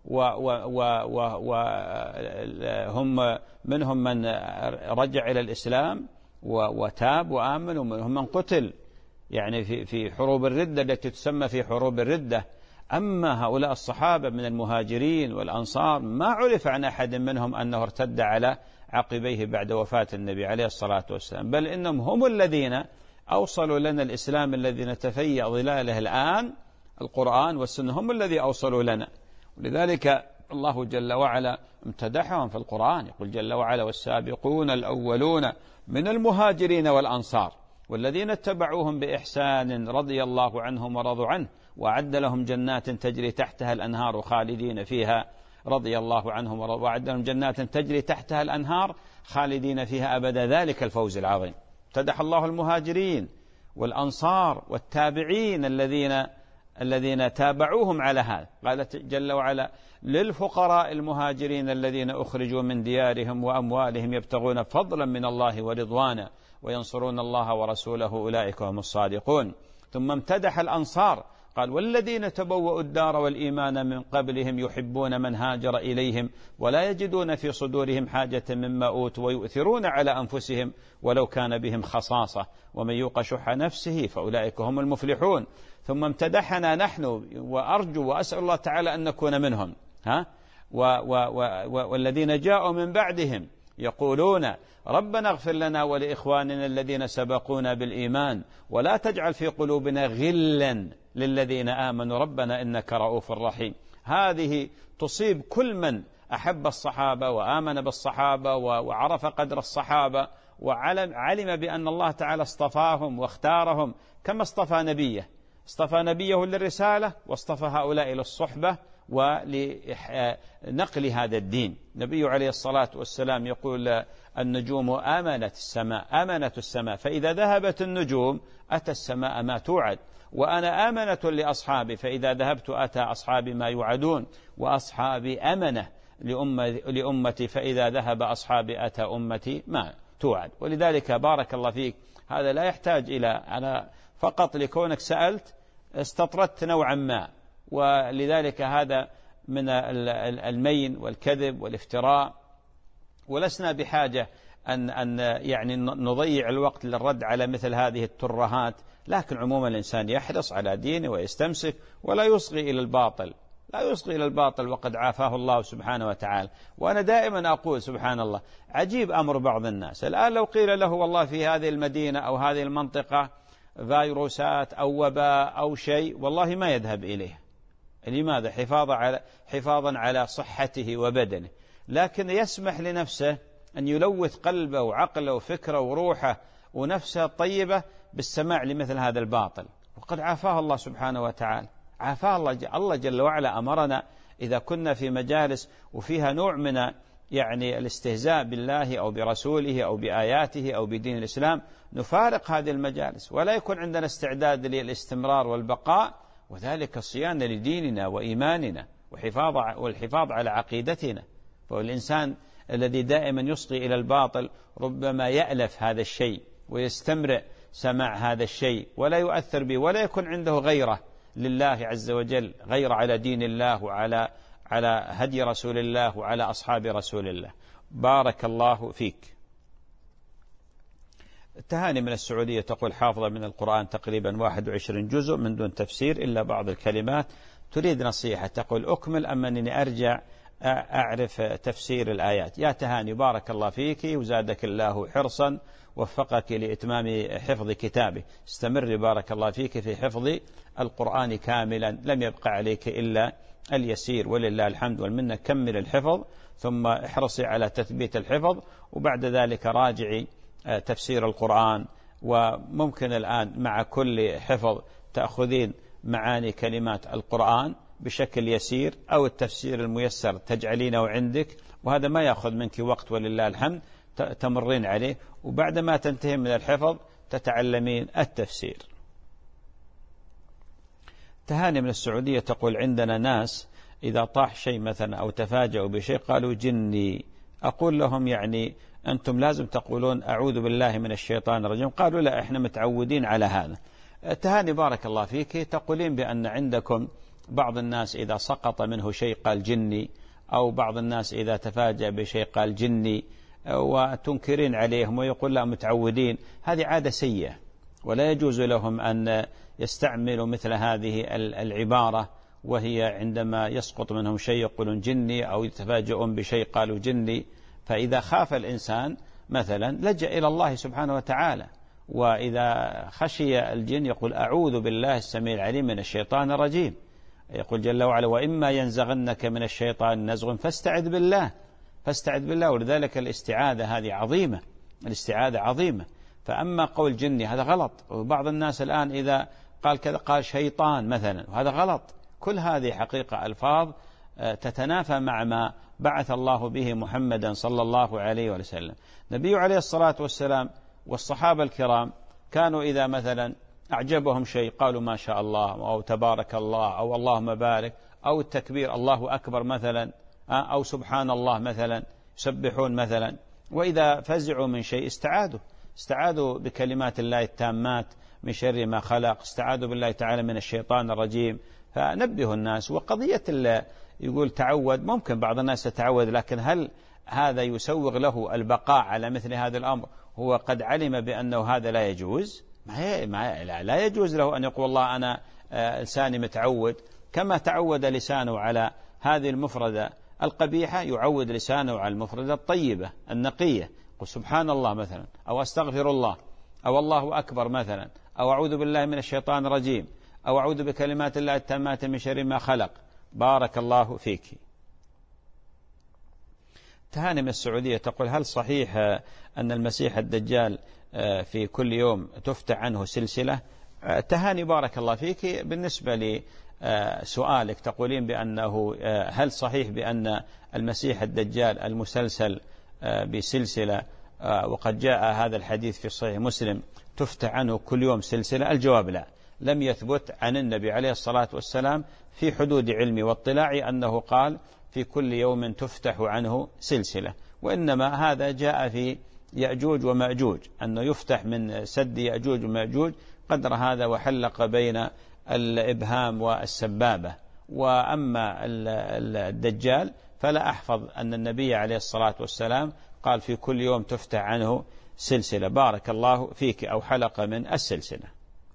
وهم منهم من رجع إلى الإسلام وتاب وآمن، ومنهم من قتل يعني في في حروب الردة التي تسمى في حروب الردة. أما هؤلاء الصحابة من المهاجرين والأنصار ما عرف عن أحد منهم أنه ارتد على عقبيه بعد وفاة النبي عليه الصلاة والسلام، بل إنهم هم الذين أوصلوا لنا الإسلام الذي نتفيأ ظلاله الآن، القرآن والسنة هم الذي أوصلوا لنا. ولذلك الله جل وعلا امتدحهم في القرآن، يقول جل وعلا: والسابقون الأولون من المهاجرين والأنصار والذين اتبعوهم بإحسان رضي الله عنهم ورضوا عنه وأعد لهم جنات تجري تحتها الأنهار خالدين فيها رضي الله عنهم وأعد لهم جنات تجري تحتها الأنهار خالدين فيها أبدا، ذلك الفوز العظيم. امتدح الله المهاجرين والأنصار والتابعين الذين الذين تابعوهم على هذا. قال جل وعلا: للفقراء المهاجرين الذين أخرجوا من ديارهم وأموالهم يبتغون فضلا من الله ورضوانا وينصرون الله ورسوله أولئك هم الصادقون. ثم امتدح الأنصار قال: والذين تبوأوا الدار والإيمان من قبلهم يحبون من هاجر إليهم ولا يجدون في صدورهم حاجة مما أوتوا ويؤثرون على أنفسهم ولو كان بهم خصاصة ومن يوق شح نفسه فأولئك هم المفلحون. ثم امتدحنا نحن، وأرجو وأسأل الله تعالى أن نكون منهم، ها و و و والذين جاءوا من بعدهم يقولون: ربنا اغفر لنا ولإخواننا الذين سبقونا بالإيمان ولا تجعل في قلوبنا غلا للذين آمنوا ربنا إنك رؤوف رحيم. هذه تصيب كل من أحب الصحابة وآمن بالصحابة وعرف قدر الصحابة وعلم بأن الله تعالى اصطفاهم واختارهم كما اصطفى نبيه، اصطفى نبيه للرسالة واصطفى هؤلاء للصحبة ولنقل هذا الدين. النبي عليه الصلاة والسلام يقول: النجوم آمنت السماء آمنت السماء فإذا ذهبت النجوم أتى السماء ما توعد، وأنا آمنة لأصحابي فإذا ذهبت أتى أصحابي ما يوعدون، وأصحابي أمنة لأمتي فإذا ذهب أصحابي أتى أمتي ما توعد. ولذلك بارك الله فيك، هذا لا يحتاج إلى أنا فقط لكونك سألت استطردت نوعا ما، ولذلك هذا من المين والكذب والافتراء، ولسنا بحاجة أن أن يعني نضيع الوقت للرد على مثل هذه الترهات، لكن عموما الإنسان يحرص على دينه ويستمسك ولا يصغي إلى الباطل، لا يصغي إلى الباطل وقد عافاه الله سبحانه وتعالى. وأنا دائما أقول سبحان الله، عجيب أمر بعض الناس الآن لو قيل له والله في هذه المدينة أو هذه المنطقة فيروسات أو وباء أو شيء، والله ما يذهب إليه. لماذا؟ حفاظا على حفاظا على صحته وبدنه، لكن يسمح لنفسه أن يلوث قلبه وعقله وفكره وروحه ونفسه الطيبة بالسماع لمثل هذا الباطل، وقد عافاه الله سبحانه وتعالى. عافاه الله الله جل وعلا. أمرنا إذا كنا في مجالس وفيها نوع من يعني الاستهزاء بالله أو برسوله أو بآياته أو بدين الإسلام نفارق هذه المجالس، ولا يكون عندنا استعداد للاستمرار والبقاء، وذلك صيانة لديننا وإيماننا وحفاظ والحفاظ على عقيدتنا. فالإنسان الذي دائما يصغي إلى الباطل ربما يألف هذا الشيء ويستمرئ سماع هذا الشيء ولا يؤثر به، ولا يكون عنده غيره لله عز وجل، غير على دين الله وعلى على هدي رسول الله وعلى أصحاب رسول الله. بارك الله فيك. التهاني من السعودية تقول: حافظة من القرآن تقريبا واحد وعشرين جزء من دون تفسير إلا بعض الكلمات، تريد نصيحة. تقول: أكمل أم أنني أرجع أعرف تفسير الآيات؟ يا تهاني بارك الله فيك وزادك الله حرصا، وفقك لإتمام حفظ كتابه. استمر بارك الله فيك في حفظ القرآن كاملا، لم يبقى عليك إلا اليسير ولله الحمد والمنة. كمل الحفظ ثم احرصي على تثبيت الحفظ، وبعد ذلك راجعي تفسير القرآن. وممكن الآن مع كل حفظ تأخذين معاني كلمات القرآن بشكل يسير، أو التفسير الميسر تجعلينه عندك، وهذا ما يأخذ منك وقت ولله الحمد، تمرين عليه، وبعدما تنتهي من الحفظ تتعلمين التفسير. تهاني من السعودية تقول: عندنا ناس إذا طاح شيء مثلا أو تفاجأوا بشيء قالوا جني، أقول لهم يعني أنتم لازم تقولون أعوذ بالله من الشيطان الرجيم. قالوا لا، إحنا متعودين على هذا. تهاني بارك الله فيك، تقولين بأن عندكم بعض الناس إذا سقط منه شيء قال جني، أو بعض الناس إذا تفاجأ بشيء قال جني، وتنكرين عليهم ويقول لا متعودين. هذه عادة سيئة، ولا يجوز لهم أن يستعملوا مثل هذه العبارة، وهي عندما يسقط منهم شيء يقولون جني، أو يتفاجئون بشيء قالوا جني. فإذا خاف الإنسان مثلا لجأ إلى الله سبحانه وتعالى، وإذا خشي الجن يقول أعوذ بالله السميع العليم من الشيطان الرجيم. يقول جل وعلا وإما ينزغنك من الشيطان نزغ فاستعذ بالله، فاستعذ بالله. ولذلك الاستعاذة هذه عظيمة، الاستعاذة عظيمة. فأما قول جني هذا غلط. وبعض الناس الآن إذا قال كذا قال شيطان مثلا، وهذا غلط. كل هذه حقيقة ألفاظ تتنافى مع ما بعث الله به محمدا صلى الله عليه وسلم. نبي عليه الصلاة والسلام والصحابة الكرام كانوا إذا مثلا أعجبهم شيء قالوا ما شاء الله، أو تبارك الله، أو اللهم بارك، أو التكبير الله أكبر مثلا، أو سبحان الله مثلا، يسبحون مثلا. وإذا فزعوا من شيء استعاذوا استعاذوا بكلمات الله التامات من شر ما خلق، استعاذوا بالله تعالى من الشيطان الرجيم. فنبه الناس. وقضية يقول تعود، ممكن بعض الناس يتعود، لكن هل هذا يسوغ له البقاء على مثل هذا الأمر؟ هو قد علم بأنه هذا لا يجوز. ما لا يجوز له أن يقول والله أنا لساني متعود، كما تعود لسانه على هذه المفردة القبيحة يعود لسانه على المفردة الطيبة النقية. قل سبحان الله مثلا، أو أستغفر الله، أو الله أكبر مثلا، أو أعوذ بالله من الشيطان الرجيم، أو أعوذ بكلمات الله التامات من شر ما خلق. بارك الله فيك. تهاني من السعودية تقول هل صحيح أن المسيح الدجال في كل يوم تفتح عنه سلسلة؟ تهاني بارك الله فيك. بالنسبة لسؤالك تقولين بأنه هل صحيح بأن المسيح الدجال المسلسل بسلسلة، وقد جاء هذا الحديث في صحيح مسلم تفتح عنه كل يوم سلسلة؟ الجواب لا، لم يثبت عن النبي عليه الصلاة والسلام في حدود علمي واطلاعي أنه قال في كل يوم تفتح عنه سلسلة، وإنما هذا جاء في يأجوج ومأجوج أنه يفتح من سد يأجوج ومأجوج قدر هذا وحلق بين الإبهام والسبابة. وأما الدجال فلا أحفظ أن النبي عليه الصلاة والسلام قال في كل يوم تفتح عنه سلسلة. بارك الله فيك. أو حلقة من السلسلة.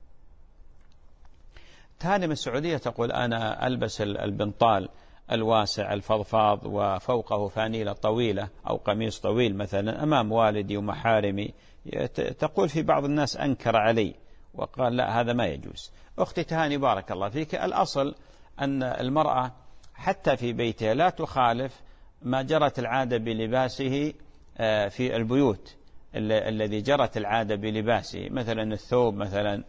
تهاني من السعودية تقول أنا ألبس البنطال الواسع الفضفاض وفوقه فانيلة طويلة أو قميص طويل مثلا أمام والدي ومحارمي، تقول في بعض الناس أنكر علي وقال لا هذا ما يجوز. أختي تهاني بارك الله فيك، الأصل أن المرأة حتى في بيتها لا تخالف ما جرت العادة بلباسه في البيوت الذي جرت العادة بلباسه، مثلا الثوب مثلا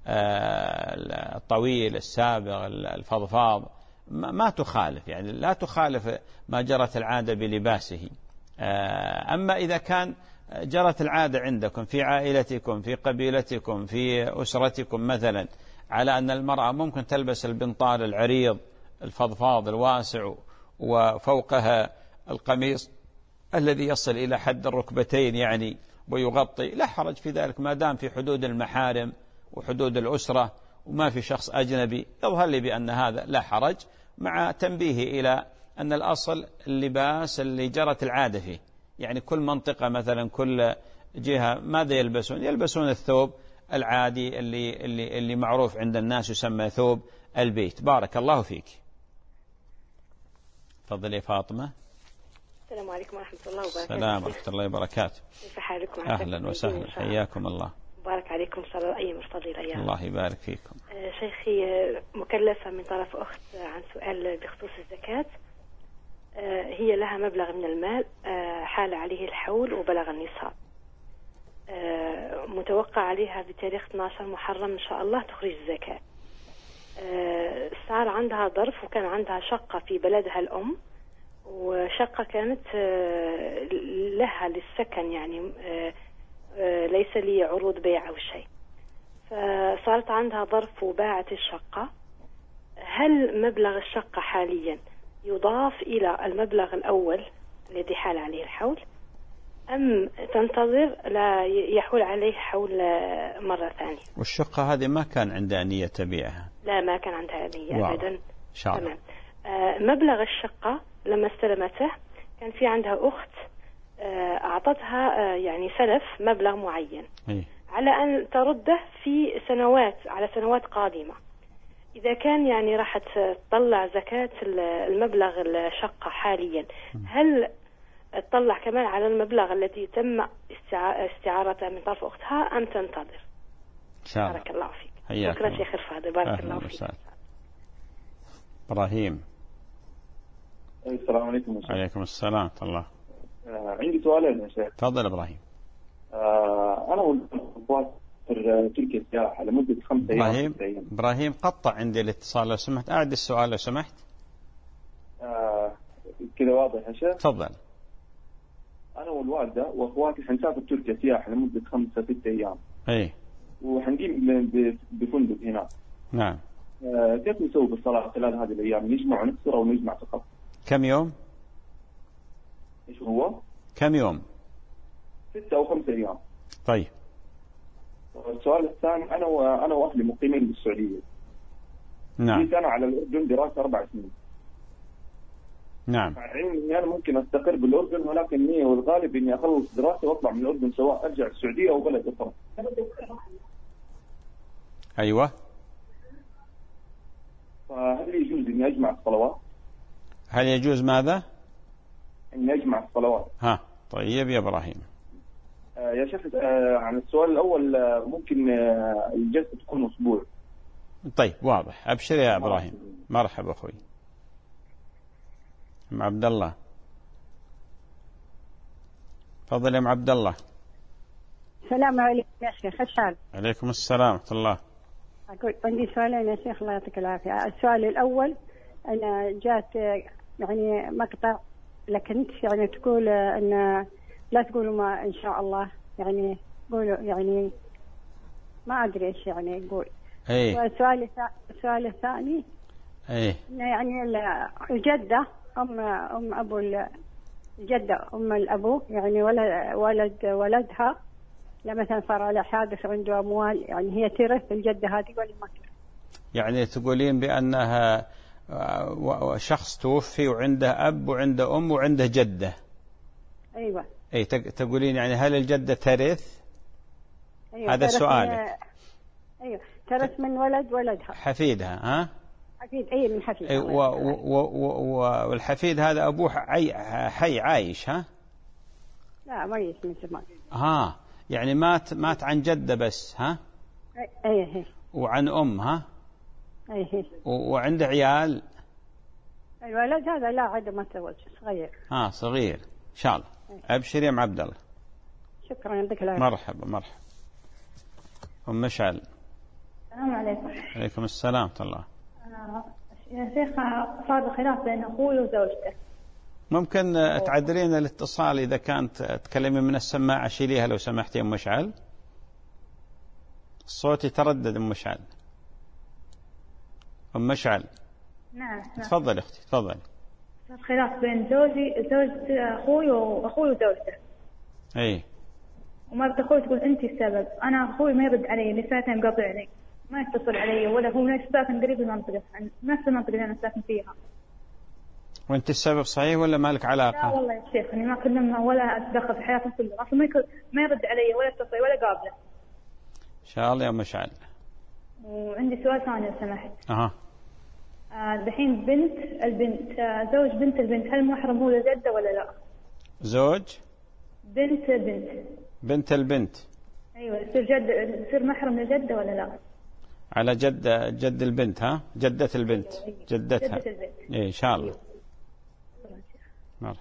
الطويل السابغ الفضفاض ما تخالف، يعني لا تخالف ما جرت العادة بلباسه. أما إذا كان جرت العادة عندكم في عائلتكم في قبيلتكم في أسرتكم مثلا على أن المرأة ممكن تلبس البنطال العريض الفضفاض الواسع وفوقها القميص الذي يصل إلى حد الركبتين يعني ويغطي، لا حرج في ذلك ما دام في حدود المحارم وحدود الأسرة وما في شخص أجنبي. يظهر لي بأن هذا لا حرج، مع تنبيه إلى أن الأصل اللباس اللي جرت العادة فيه، يعني كل منطقة مثلا كل جهة ماذا يلبسون؟ يلبسون الثوب العادي اللي, اللي, اللي معروف عند الناس يسمى ثوب البيت. بارك الله فيك. تفضلي فاطمة. السلام عليكم ورحمة الله وبركاته. السلام ورحمة الله وبركاته. كيف حالكم؟ أهلا وسهلا، حياكم الله. بارك عليكم إن شاء الله أيام فضيلة أيام. الله يبارك فيكم. آه شيخي، مكلفة من طرف أخت عن سؤال بخصوص الزكاة. آه هي لها مبلغ من المال آه حال عليه الحول وبلغ النصاب، آه متوقع عليها بتاريخ اثني عشر محرم إن شاء الله تخرج الزكاة. آه صار عندها ظرف وكان عندها شقة في بلدها الأم، وشقة كانت آه لها للسكن يعني آه آه ليس لي عروض بيع أو شيء، فصارت عندها ظرف وباعت الشقة. هل مبلغ الشقة حاليا يضاف إلى المبلغ الأول الذي حال عليه الحول، أم تنتظر لا يحول عليه حول مرة ثانية؟ والشقة هذه ما كان عندها نية تبيعها؟ لا ما كان عندها نية أبدا. إن شاء الله. تمام. آه مبلغ الشقة لما استلمته كان في عندها أخت آه أعطتها آه يعني سلف مبلغ معين إيه؟ على أن ترده في سنوات على سنوات قادمة. إذا كان يعني راح تطلع زكاة المبلغ الشقة حاليا، هل تطلع كمان على المبلغ الذي تم استعارته من طرف أختها أم تنتظر؟ إن شاء الله. بارك الله فيك. حياك شكرا الله. شيخ الفاضل. بارك الله فيك. وسهلا. إبراهيم. السلام عليكم. عليكم السلام ورحمة الله. آه عندي سؤالين يا شيخ. تفضل إبراهيم. آه أنا والأخوات في تركيا سياحة لمدة خمسة أيام. إبراهيم إبراهيم قطع عندي الاتصال لو سمحت، أعد السؤال لو سمحت. آه كذا واضح يا شيخ؟ تفضل. أنا والوالدة وأخواتي حنسافر تركيا سياحة لمدة خمسة ستة أيام. إيه. وحنقيم بفندق هناك. نعم. آه كيف نسوي بالصلاة خلال هذه الأيام؟ نجمع ونكسر أو نجمع فقط؟ كم يوم؟ إيش هو؟ كم يوم؟ ستة أو خمسة أيام. طيب. السؤال الثاني، أنا وأنا وأهلي مقيمين بالسعودية. نعم. جيت أنا على الأردن دراسة أربع سنين. نعم. مع علم إني أنا ممكن أستقر بالأردن، ولكن النية والغالب إني أخلص دراسة وأطلع من الأردن سواء أرجع السعودية أو بلد أخرى. أيوة. فهل يجوز إني أجمع الصلوات؟ هل يجوز ماذا؟ إني أجمع الصلوات. ها طيب يا إبراهيم. آه يا شيخ، آه عن السؤال الأول، آه ممكن آه الجلسة تكون أسبوع. طيب واضح. أبشر يا إبراهيم. مرحبا أخوي. أم عبد الله. تفضل يا أم عبد الله. السلام عليكم يا شيخ. ايش حالك؟ عليكم السلام ورحمة الله. أقول عندي سؤالين يا شيخ الله يعطيك العافية. السؤال الأول، أنا جات يعني مقطع لك أنت يعني تقول أن لا تقولوا ما إن شاء الله، يعني قولوا يعني ما أدري إيش يعني يقول. إيه. والسؤال السؤال الثاني، إيه. إنه يعني الجدة أم أم أبو الجدة أم الأبو يعني ولد ولد ولدها لما مثلا صار على حادث عنده أموال، يعني هي ترث الجدة هذه ولا ما ترث؟ يعني تقولين بأنها شخص توفي وعنده أب وعنده أم وعنده جدة. أيوة. أي تقولين يعني هل الجدة ترث؟ أيوة. هذا سؤالك. أيوة ترث من ولد ولدها. حفيدها. ها؟ حفيد. أي من حفيد. أي والحفيد هذا أبوه حي, حي عايش. ها؟ لا ميت من زمان. ها يعني مات مات عن جدة بس. ها؟ أي أي. وعن أم. ها؟ أي أي. وعنده عيال. الولد هذا لا عاد ما تزوج، صغير. ها صغير. إن شاء الله. أبشر يا أم عبد الله. شكرا يعطيك العافية. مرحبا مرحبا. أم مشعل. السلام عليكم. عليكم السلام ورحمة الله. آه يا شيخ، صار خلاف بين أخوي وزوجته. ممكن تعدلين الاتصال إذا كانت تكلمي من السماعة شيليها لو سمحتي أم مشعل. الصوت يتردد أم مشعل. أم مشعل. نعم. تفضل أختي تفضل. صار خلاف بين زوجي زوج أخوي وأخوي وزوجته. إيه. وما أخوي تقول أنت السبب، أنا أخوي ما يرد علي، لساته مقاطعني، ما يتصل علي، ولا هو نفس ساكن قريب المنطقة، نفس المنطقة اللي أنا ساكن فيها. وأنت السبب صحيح ولا مالك علاقة؟ لا والله يا شيخ، أنا ما كلمها ولا أتدخل في حياتهم كلها، أصلا ما ما يرد علي ولا يتصل ولا قابله. إن شاء الله يا أم مشعل. وعندي سؤال ثاني لو سمحت. أها. دحين آه بنت البنت آه زوج بنت البنت، هل محرم هو لجدة ولا لا؟ زوج بنت بنت بنت البنت. ايوه يصير جد يصير محرم لجدة ولا لا؟ على جد جد البنت. ها جدة البنت. أيوة. جدتها. جدة البنت. إيه إن شاء الله. أيوة. مرحبا.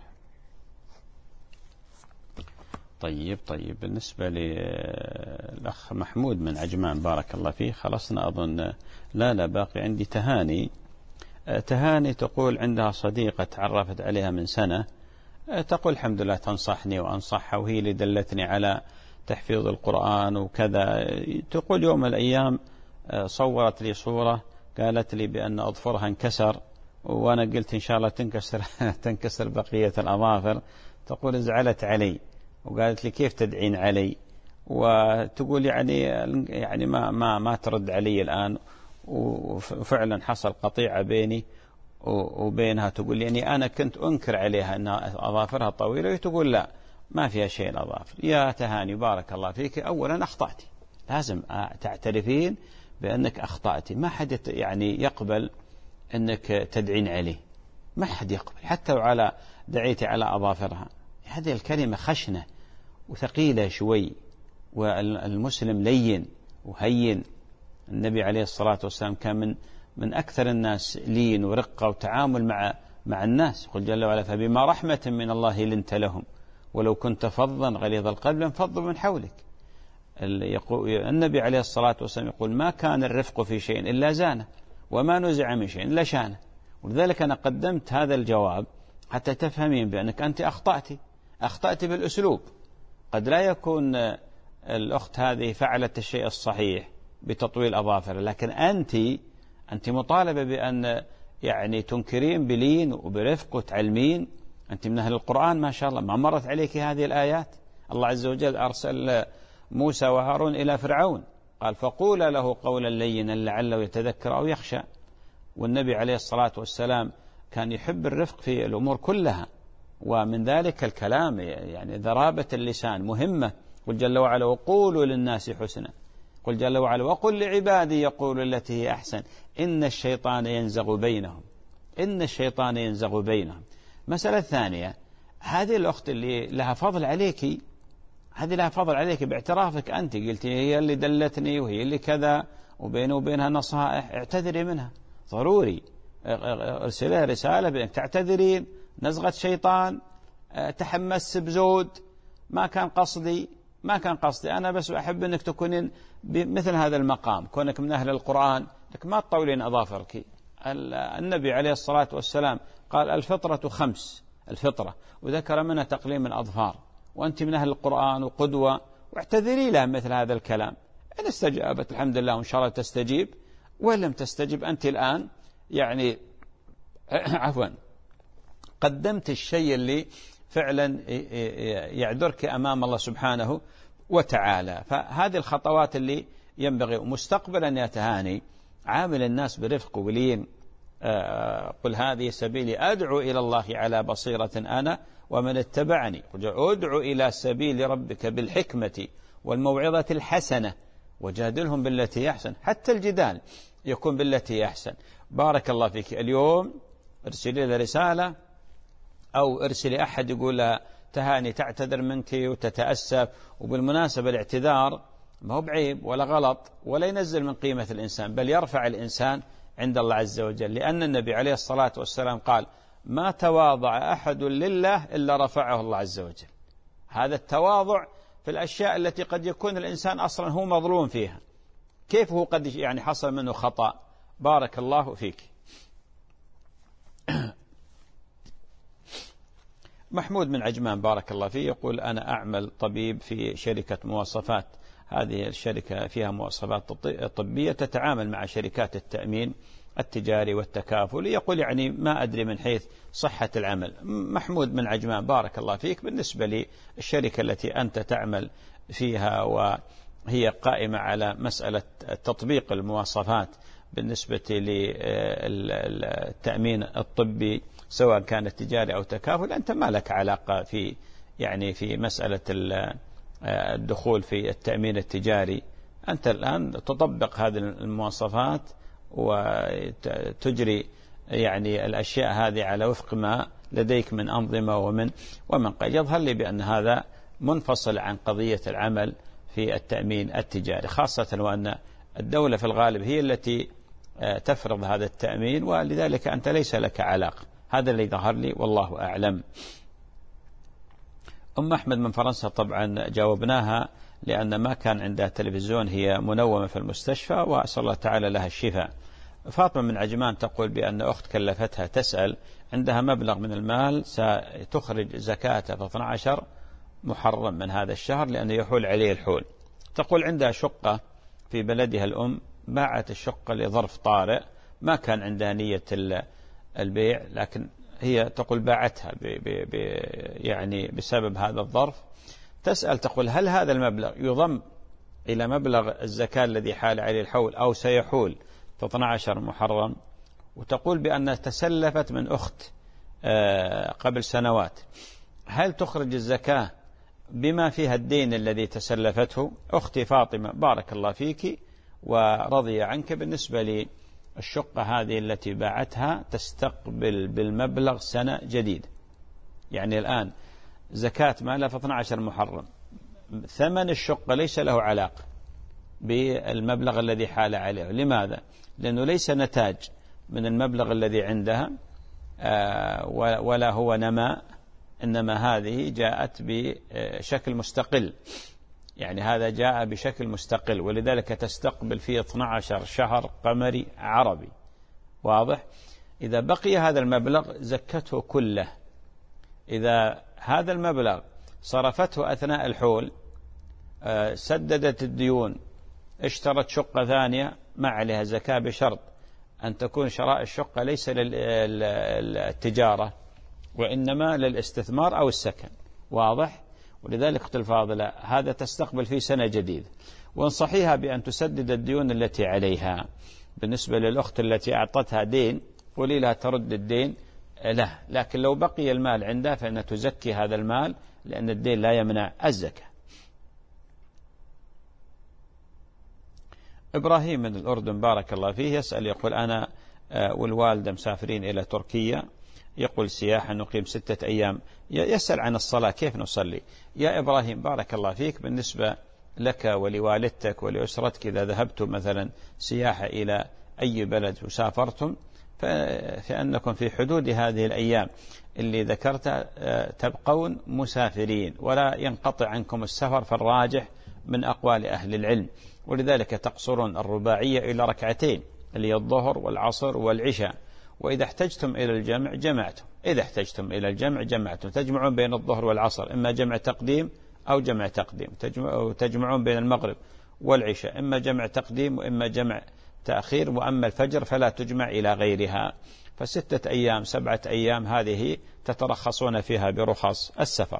طيب طيب بالنسبة للأخ محمود من عجمان بارك الله فيه خلصنا أظن. لا لا باقي عندي تهاني. تهاني تقول عندها صديقة تعرفت عليها من سنة، تقول الحمد لله تنصحني وأنصحها وهي اللي دلتني على تحفيظ القرآن وكذا. تقول يوم من الأيام صورت لي صورة قالت لي بأن أظفرها انكسر، وأنا قلت إن شاء الله تنكسر تنكسر بقية الأظافر. تقول زعلت علي وقالت لي كيف تدعين علي، وتقول يعني يعني ما ما ما ترد علي الآن، وفعلا حصل قطيعة بيني وبينها تقول يعني أنا كنت أنكر عليها أن أظافرها طويلة، وتقول لا ما فيها شيء الأظافر. يا تهاني بارك الله فيك، أولا أخطأتي، لازم تعترفين بأنك أخطأتي. ما حد يعني يقبل أنك تدعين عليه، ما حد يقبل، حتى وعلى دعيتي على أظافرها. هذه الكلمة خشنة وثقيلة شوي، والمسلم لين وهين. النبي عليه الصلاة والسلام كان من من أكثر الناس لين ورقة وتعامل مع مع الناس. يقول جل وعلا فبما رحمة من الله لنت لهم ولو كنت فظا غليظ القلب لانفضوا من حولك. النبي عليه الصلاة والسلام يقول ما كان الرفق في شيء إلا زانه وما نزع من شيء إلا شانه. ولذلك أنا قدمت هذا الجواب حتى تفهمين بأنك أنت أخطأتي أخطأتي بالأسلوب. قد لا يكون الأخت هذه فعلت الشيء الصحيح بتطويل أظافر، لكن أنت أنت مطالبة بأن يعني تنكرين بلين وبرفق وتعلمين. أنت من أهل القرآن ما شاء الله، ما مرت عليك هذه الآيات. الله عز وجل أرسل موسى وهارون إلى فرعون قال فقولا له قولا لينا لعله يتذكر أو يخشى. والنبي عليه الصلاة والسلام كان يحب الرفق في الأمور كلها، ومن ذلك الكلام يعني ذرابة اللسان مهمة. قل جل وعلا وقولوا للناس حسنا، قل جل وعلا وقل لعبادي يقولوا التي هي أحسن إن الشيطان ينزغ بينهم إن الشيطان ينزغ بينهم. مسألة ثانية، هذه الأخت اللي لها فضل عليك، هذه لها فضل عليك باعترافك أنت، قلت هي اللي دلتني وهي اللي كذا وبينه وبينها نصائح، اعتذري منها ضروري. ارسلها رسالة بأنك تعتذرين، نزغة شيطان، تحمس بزود، ما كان قصدي ما كان قصدي أنا بس أحب أنك تكونين بمثل هذا المقام، كونك من أهل القرآن لك ما تطولين أظافرك. النبي عليه الصلاة والسلام قال الفطرة خمس، الفطرة، وذكر منها تقليم الأظفار، وأنت من أهل القرآن وقدوة، واعتذري لها مثل هذا الكلام. إن استجابت الحمد لله وإن شاء الله تستجيب، وإن لم تستجب أنت الآن يعني عفوا قدمت الشيء اللي فعلا يعذرك أمام الله سبحانه وتعالى. فهذه الخطوات اللي ينبغي مستقبلا يا تهاني عامل الناس برفق ولين. قل هذه سبيلي أدعو إلى الله على بصيرة أنا ومن اتبعني، أدعو إلى سبيل ربك بالحكمة والموعظة الحسنة وجادلهم بالتي أحسن. حتى الجدال يكون بالتي أحسن. بارك الله فيك. اليوم ارسلي له رسالة أو ارسلي أحد يقول تهاني تعتذر منك وتتأسف. وبالمناسبة الاعتذار ما هو بعيب ولا غلط ولا ينزل من قيمة الإنسان، بل يرفع الإنسان عند الله عز وجل، لأن النبي عليه الصلاة والسلام قال ما تواضع أحد لله إلا رفعه الله عز وجل. هذا التواضع في الأشياء التي قد يكون الإنسان أصلا هو مظلوم فيها، كيف هو قد يعني حصل منه خطأ. بارك الله فيك. محمود من عجمان بارك الله فيه يقول أنا أعمل طبيب في شركة مواصفات، هذه الشركة فيها مواصفات طبية تتعامل مع شركات التأمين التجاري والتكافل. يقول يعني ما أدري من حيث صحة العمل. محمود من عجمان بارك الله فيك، بالنسبة للشركة التي أنت تعمل فيها وهي قائمة على مسألة تطبيق المواصفات بالنسبة للتأمين الطبي سواء كان تجاري أو تكافل، أنت ما لك علاقة في يعني في مسألة الدخول في التأمين التجاري. أنت الآن تطبق هذه المواصفات وتجري يعني الأشياء هذه على وفق ما لديك من أنظمة ومن ومن قد يظهر لي بأن هذا منفصل عن قضية العمل في التأمين التجاري، خاصة وأن الدولة في الغالب هي التي تفرض هذا التأمين، ولذلك أنت ليس لك علاقة. هذا اللي ظهر لي والله أعلم. أم أحمد من فرنسا طبعا جاوبناها لأن ما كان عندها تلفزيون، هي منومة في المستشفى وأسأل الله تعالى لها الشفاء. فاطمة من عجمان تقول بأن أخت كلفتها تسأل، عندها مبلغ من المال ستخرج زكاته في اثني عشر محرم من هذا الشهر لأنه يحول عليه الحول. تقول عندها شقة في بلدها الأم، باعت الشقة لظرف طارئ، ما كان عندها نية البيع، لكن هي تقول باعتها ب ب ب يعني بسبب هذا الظرف. تسأل تقول هل هذا المبلغ يضم إلى مبلغ الزكاة الذي حال عليه الحول أو سيحول في اثني عشر محرم؟ وتقول بأن تسلفت من أخت قبل سنوات، هل تخرج الزكاة بما فيها الدين الذي تسلفته؟ أختي فاطمة بارك الله فيك ورضي عنك، بالنسبة للشقة هذه التي باعتها تستقبل بالمبلغ سنة جديدة، يعني الآن زكاة مالها في اثني عشر محرم، ثمن الشقة ليس له علاقة بالمبلغ الذي حال عليه. لماذا؟ لأنه ليس نتاج من المبلغ الذي عندها ولا هو نماء، إنما هذه جاءت بشكل مستقل، يعني هذا جاء بشكل مستقل، ولذلك تستقبل فيه اثني عشر شهر قمري عربي. واضح؟ إذا بقي هذا المبلغ زكته كله. إذا هذا المبلغ صرفته أثناء الحول، سددت الديون، اشترت شقة ثانية، ما عليها زكاة، بشرط أن تكون شراء الشقة ليس للتجارة وإنما للاستثمار أو السكن. واضح؟ ولذلك أختي الفاضلة هذا تستقبل فيه سنة جديدة، وانصحيها بأن تسدد الديون التي عليها. بالنسبة للأخت التي أعطتها دين قولي لها ترد الدين له، لكن لو بقي المال عندها فإنها تزكي هذا المال، لأن الدين لا يمنع الزكاة. إبراهيم من الأردن بارك الله فيه يسأل، يقول أنا والوالدة مسافرين إلى تركيا، يقول سياحة نقيم ستة أيام، يسأل عن الصلاة كيف نصلي؟ يا إبراهيم بارك الله فيك، بالنسبة لك ولوالدتك ولأسرتك إذا ذهبتم مثلا سياحة إلى أي بلد وسافرتم، فأنكم في حدود هذه الأيام اللي ذكرتها تبقون مسافرين ولا ينقطع عنكم السفر، فالراجح من أقوال أهل العلم، ولذلك تقصرون الرباعية إلى ركعتين اللي الظهر والعصر والعشاء، وإذا احتجتم إلى الجمع جمعتم، إذا احتجتم إلى الجمع جمعتم، تجمعون بين الظهر والعصر إما جمع تقديم أو جمع تقديم، تجمعون بين المغرب والعشاء إما جمع تقديم وإما جمع تأخير، وأما الفجر فلا تجمع إلى غيرها. فستة أيام سبعة أيام هذه تترخصون فيها برخص السفر.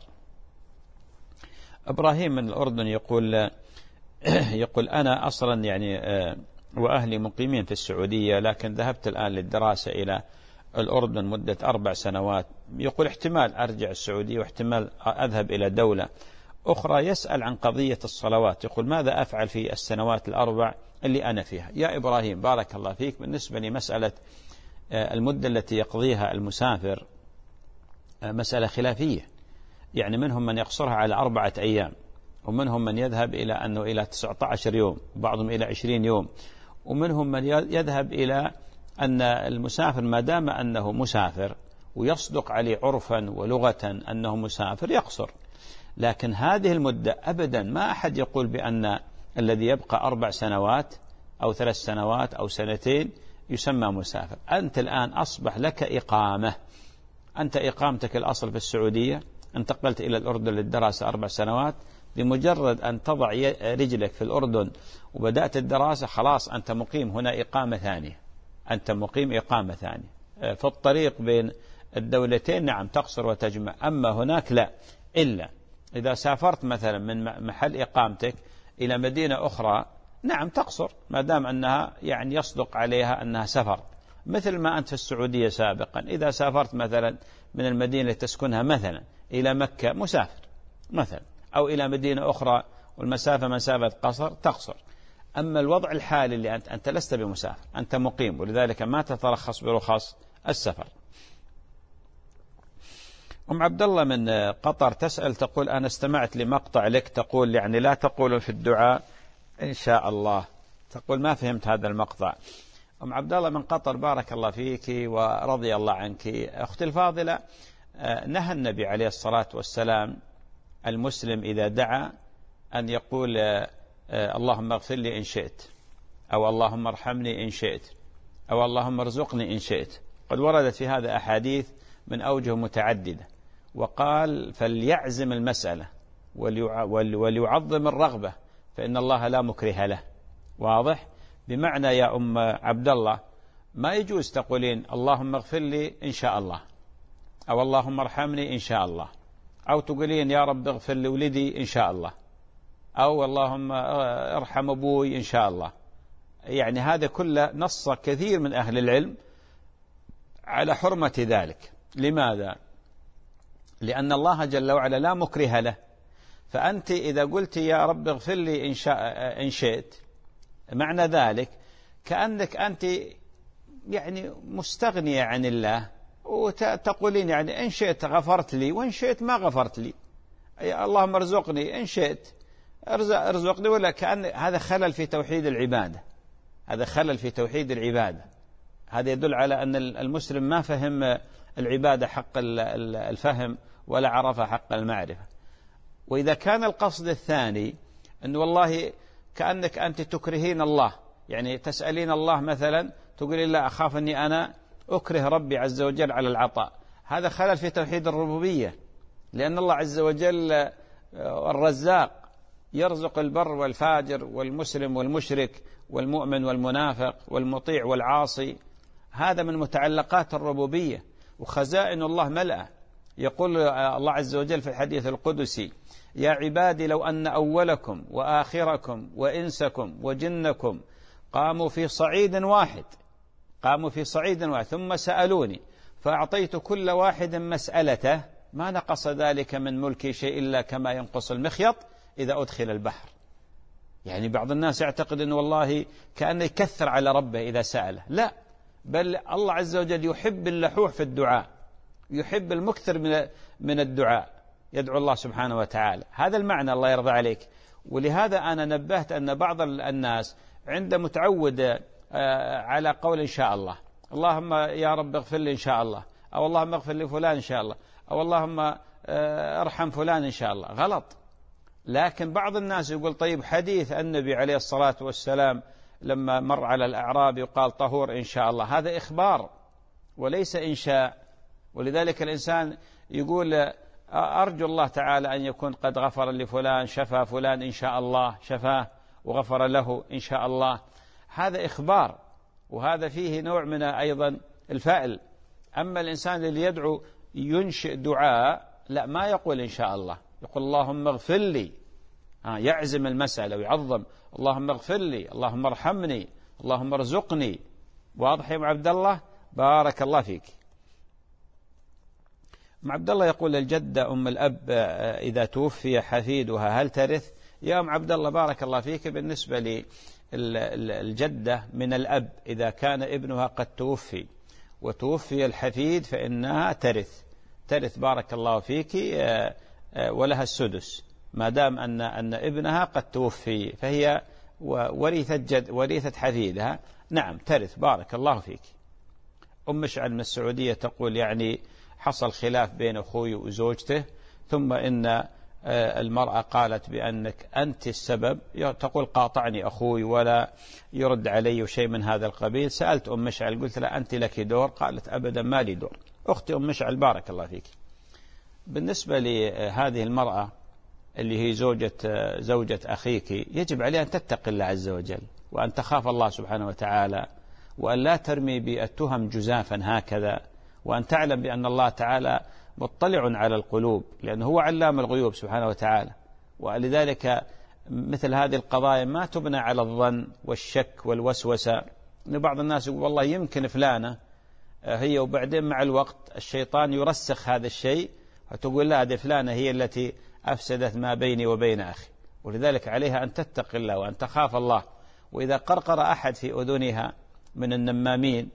إبراهيم من الأردن يقول يقول أنا أصلا يعني وأهلي مقيمين في السعودية، لكن ذهبت الآن للدراسة إلى الأردن مدة أربع سنوات، يقول احتمال أرجع السعودية واحتمال أذهب إلى دولة أخرى. يسأل عن قضية الصلوات، يقول ماذا أفعل في السنوات الأربع اللي أنا فيها؟ يا إبراهيم بارك الله فيك، بالنسبة لمسألة المدة التي يقضيها المسافر مسألة خلافية، يعني منهم من يقصرها على أربعة أيام، ومنهم من يذهب إلى أنه إلى تسعة عشر يوم، بعضهم إلى عشرين يوم، ومنهم من يذهب إلى أن المسافر ما دام أنه مسافر ويصدق عليه عرفا ولغة أنه مسافر يقصر. لكن هذه المدة أبدا ما أحد يقول بأن الذي يبقى أربع سنوات أو ثلاث سنوات أو سنتين يسمى مسافر. أنت الآن أصبح لك إقامة، أنت إقامتك الأصل في السعودية، انتقلت إلى الأردن للدراسة أربع سنوات، بمجرد أن تضع رجلك في الأردن وبدأت الدراسة خلاص أنت مقيم هنا إقامة ثانية، أنت مقيم إقامة ثانية. في الطريق بين الدولتين نعم تقصر وتجمع، أما هناك لا، إلا إذا سافرت مثلا من محل إقامتك إلى مدينة أخرى نعم تقصر، ما دام أنها يعني يصدق عليها أنها سفر، مثل ما أنت في السعودية سابقا إذا سافرت مثلا من المدينة تسكنها مثلا إلى مكة مسافر مثلا، أو إلى مدينة أخرى والمسافة مسافة قصر تقصر. أما الوضع الحالي اللي أنت, أنت لست بمسافر، أنت مقيم، ولذلك ما تترخص برخص السفر. أم عبد الله من قطر تسأل تقول أنا استمعت لمقطع لك تقول يعني لا تقول في الدعاء إن شاء الله، تقول ما فهمت هذا المقطع. أم عبد الله من قطر بارك الله فيك ورضي الله عنك. أختي الفاضلة، نهى النبي عليه الصلاة والسلام المسلم إذا دعا أن يقول اللهم اغفر لي إن شئت، أو اللهم ارحمني إن شئت، أو اللهم ارزقني إن شئت. قد وردت في هذا أحاديث من أوجه متعددة، وقال فليعزم المسألة وليعظم الرغبة فإن الله لا مكره له. واضح؟ بمعنى يا أم عبد الله ما يجوز تقولين اللهم اغفر لي إن شاء الله، أو اللهم ارحمني إن شاء الله، أو تقولين يا رب اغفر لولدي إن شاء الله، أو اللهم ارحم أبوي إن شاء الله. يعني هذا كله نص كثير من أهل العلم على حرمة ذلك. لماذا؟ لأن الله جل وعلا لا مكره له. فأنت إذا قلت يا رب اغفر لي إن, شاء إن شئت، معنى ذلك كأنك أنت يعني مستغنية عن الله، وتقولين يعني إن شئت غفرت لي وإن شئت ما غفرت لي، اللهم ارزقني إن شئت ارزقني، ولا كأن هذا خلل في توحيد العبادة، هذا خلل في توحيد العبادة. هذا يدل على أن المسلم ما فهم العبادة حق الفهم ولا عرف حق المعرفة. وإذا كان القصد الثاني أن والله كأنك أنت تكرهين الله، يعني تسألين الله مثلا تقولين لا أخاف أني أنا أكره ربي عز وجل على العطاء، هذا خلل في توحيد الربوبية، لأن الله عز وجل الرزاق يرزق البر والفاجر والمسلم والمشرك والمؤمن والمنافق والمطيع والعاصي، هذا من متعلقات الربوبية، وخزائن الله ملأة. يقول الله عز وجل في الحديث القدسي: يا عبادي لو أن أولكم وآخركم وإنسكم وجنكم قاموا في صعيد واحد قاموا في صعيد واحد ثم سألوني فأعطيت كل واحد مسألته ما نقص ذلك من ملكي شيء إلا كما ينقص المخيط إذا أدخل البحر. يعني بعض الناس يعتقد أنه والله كأنه يكثر على ربه إذا سأله، لا، بل الله عز وجل يحب اللحوح في الدعاء، يحب المكثر من من الدعاء، يدعو الله سبحانه وتعالى. هذا المعنى الله يرضى عليك. ولهذا أنا نبهت أن بعض الناس عند متعود على قول إن شاء الله، اللهم يا رب اغفر لي إن شاء الله، أو اللهم اغفر لي فلان إن شاء الله، أو اللهم ارحم فلان إن شاء الله، غلط. لكن بعض الناس يقول طيب حديث النبي عليه الصلاة والسلام لما مر على الأعراب وقال طهور إن شاء الله، هذا إخبار وليس إنشاء. ولذلك الإنسان يقول أرجو الله تعالى أن يكون قد غفر لفلان، شفى فلان إن شاء الله، شفاه وغفر له إن شاء الله، هذا إخبار، وهذا فيه نوع من أيضا الفائل. أما الإنسان اللي يدعو ينشئ دعاء، لا، ما يقول إن شاء الله، يقول اللهم اغفر لي، ها يعزم المسألة ويعظم، اللهم اغفر لي، اللهم ارحمني، اللهم ارزقني. واضح يا ابن عبد الله؟ بارك الله فيك. ابن عبد الله يقول الجدة أم الأب إذا توفي حفيدها هل ترث؟ يا أم عبد الله بارك الله فيك، بالنسبة للجدة من الأب إذا كان ابنها قد توفي وتوفي الحفيد فإنها ترث ترث بارك الله فيك، ولها السدس ما دام أن أن ابنها قد توفي، فهي ورثة جد ورثة حفيدها، نعم ترث بارك الله فيك. أم مشعل من السعودية تقول يعني حصل خلاف بين أخوي وزوجته، ثم إن المرأة قالت بأنك أنت السبب، تقول قاطعني أخوي ولا يرد علي شيء من هذا القبيل. سألت أم مشعل قلت لها أنت لك دور؟ قالت أبدا ما لي دور. أختي أم مشعل بارك الله فيك، بالنسبة لهذه المرأة اللي هي زوجة زوجة أخيك، يجب عليها أن تتقي الله عز وجل وأن تخاف الله سبحانه وتعالى، وأن لا ترمي بالتهم جزافا هكذا، وأن تعلم بأن الله تعالى مطلع على القلوب، لأنه هو علام الغيوب سبحانه وتعالى. ولذلك مثل هذه القضايا ما تبنى على الظن والشك والوسوسة. إن بعض الناس يقول والله يمكن فلانة هي، وبعدين مع الوقت الشيطان يرسخ هذا الشيء، وتقول لا هذه فلانة هي التي أفسدت ما بيني وبين أخي. ولذلك عليها أن تتقي الله وأن تخاف الله. وإذا قرقر أحد في أذنها من النمامين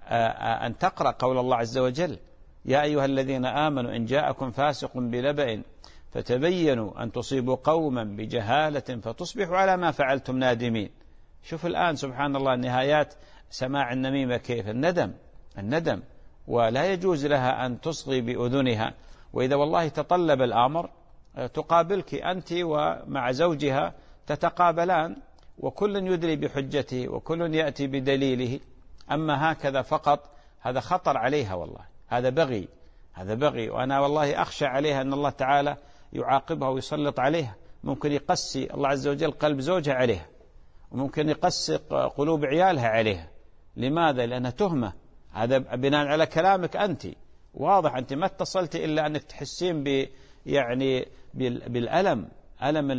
أن تقرأ قول الله عز وجل: يا أيها الذين آمنوا إن جاءكم فاسق بنبأ فتبينوا أن تصيبوا قوما بجهالة فتصبحوا على ما فعلتم نادمين. شوف الآن سبحان الله نهايات سماع النميمة كيف، الندم الندم ولا يجوز لها أن تصغي بأذنها. وإذا والله تطلب الأمر تقابلك أنت ومع زوجها تتقابلان، وكل يدري بحجته وكل يأتي بدليله. أما هكذا فقط هذا خطر عليها، والله هذا بغي هذا بغي وأنا والله أخشى عليها أن الله تعالى يعاقبها ويسلط عليها. ممكن يقسي الله عز وجل قلب زوجها عليها، وممكن يقسي قلوب عيالها عليها. لماذا؟ لأنها تهمة. هذا بناء على كلامك أنت، واضح أنت ما اتصلت إلا أنك تحسين ب يعني بالألم، ألم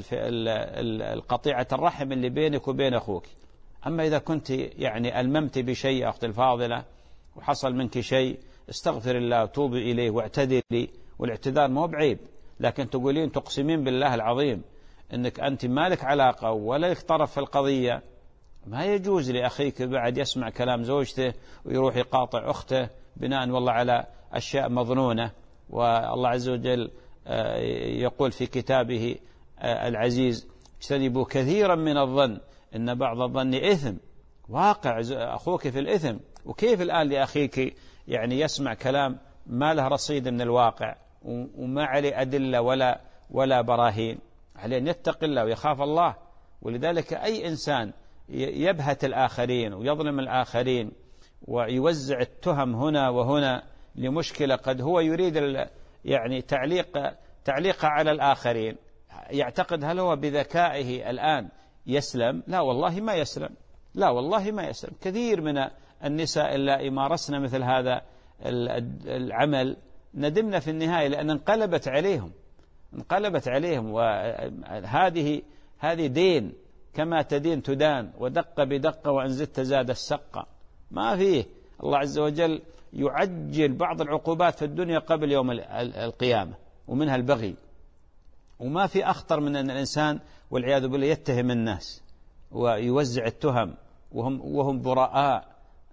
القطيعة الرحم اللي بينك وبين أخوك. أما إذا كنت يعني ألممت بشيء أختي الفاضلة وحصل منك شيء استغفر الله وتوبي إليه واعتذري، والاعتذار مو بعيب، لكن تقولين تقسمين بالله العظيم أنك أنت مالك علاقة ولا لك طرف في القضية، ما يجوز لأخيك بعد يسمع كلام زوجته ويروح يقاطع أخته بناء والله على أشياء مظنونة. والله عز وجل يقول في كتابه العزيز اجتنبوا كثيرا من الظن إن بعض الظن إثم. واقع أخوك في الإثم، وكيف الآن لأخيك يعني يسمع كلام ما له رصيد من الواقع وما عليه أدلة ولا ولا براهين؟ عليه أن يتقي الله ويخاف الله. ولذلك أي إنسان يبهت الآخرين ويظلم الآخرين ويوزع التهم هنا وهنا لمشكلة قد هو يريد يعني تعليق تعليقها على الآخرين، يعتقد هل هو بذكائه الآن يسلم؟ لا والله ما يسلم، لا والله ما يسلم. كثير من النساء اللائي مارسنا مثل هذا العمل ندمنا في النهاية، لأن انقلبت عليهم انقلبت عليهم وهذه هذه دين، كما تدين تدان، ودق بدقة وإن زدت زاد السقة. ما فيه. الله عز وجل يعجل بعض العقوبات في الدنيا قبل يوم القيامة، ومنها البغي. وما في أخطر من أن الإنسان والعياذ بالله يتهم الناس ويوزع التهم وهم وهم براء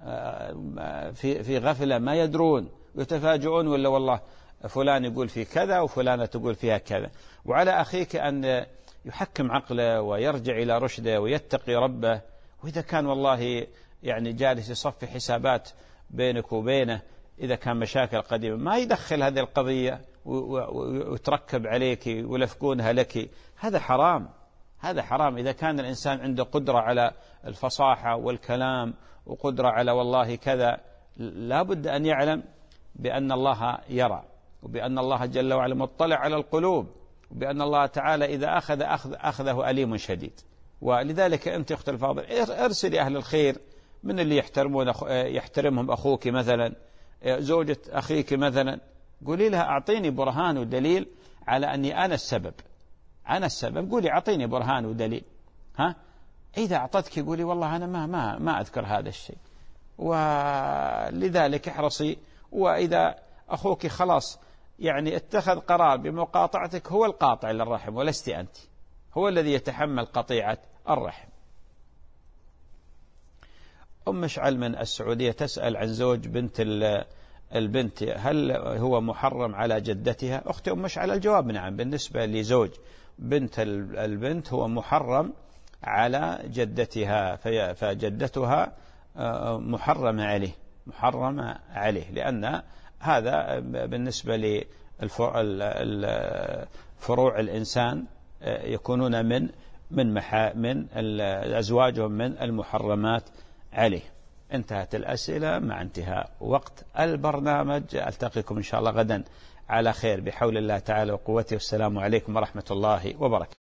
في في غفلة ما يدرون، ويتفاجئون ولا والله فلان يقول في كذا وفلانة تقول فيها كذا. وعلى أخيك أن يحكم عقله ويرجع إلى رشده ويتقي ربه. وإذا كان والله يعني جالس يصفي حسابات بينك وبينه، إذا كان مشاكل قديمة ما يدخل هذه القضية وتركب عليك ولفقونها لك، هذا حرام، هذا حرام. إذا كان الإنسان عنده قدرة على الفصاحة والكلام وقدرة على والله كذا، لا بد أن يعلم بأن الله يرى، وبأن الله جل وعلا مطلع على القلوب، وبأن الله تعالى إذا أخذ أخذ أخذه أليم شديد. ولذلك أنت أخت الفاضل ارسلي أهل الخير من اللي يحترمون يحترمهم أخوك مثلا، زوجة أخيك مثلا، قولي لها أعطيني برهان ودليل على أني أنا السبب، أنا السبب، قولي أعطيني برهان ودليل. ها إذا أعطتك قولي والله أنا ما ما ما أذكر هذا الشيء. ولذلك احرصي. وإذا أخوك خلاص يعني اتخذ قرار بمقاطعتك، هو القاطع للرحم ولست أنت، هو الذي يتحمل قطيعة الرحم. أم مشعل من السعودية تسأل عن زوج بنت البنت، هل هو محرم على جدتها؟ أختي أم مشعل الجواب نعم، بالنسبة لزوج بنت البنت هو محرم على جدتها، فجدتها محرمة عليه، محرمة عليه، لأن هذا بالنسبة لفروع الإنسان يكونون من من محا من أزواجهم من المحرمات عليه. انتهت الأسئلة مع انتهاء وقت البرنامج. ألتقيكم إن شاء الله غدا على خير بحول الله تعالى وقوته، والسلام عليكم ورحمة الله وبركاته.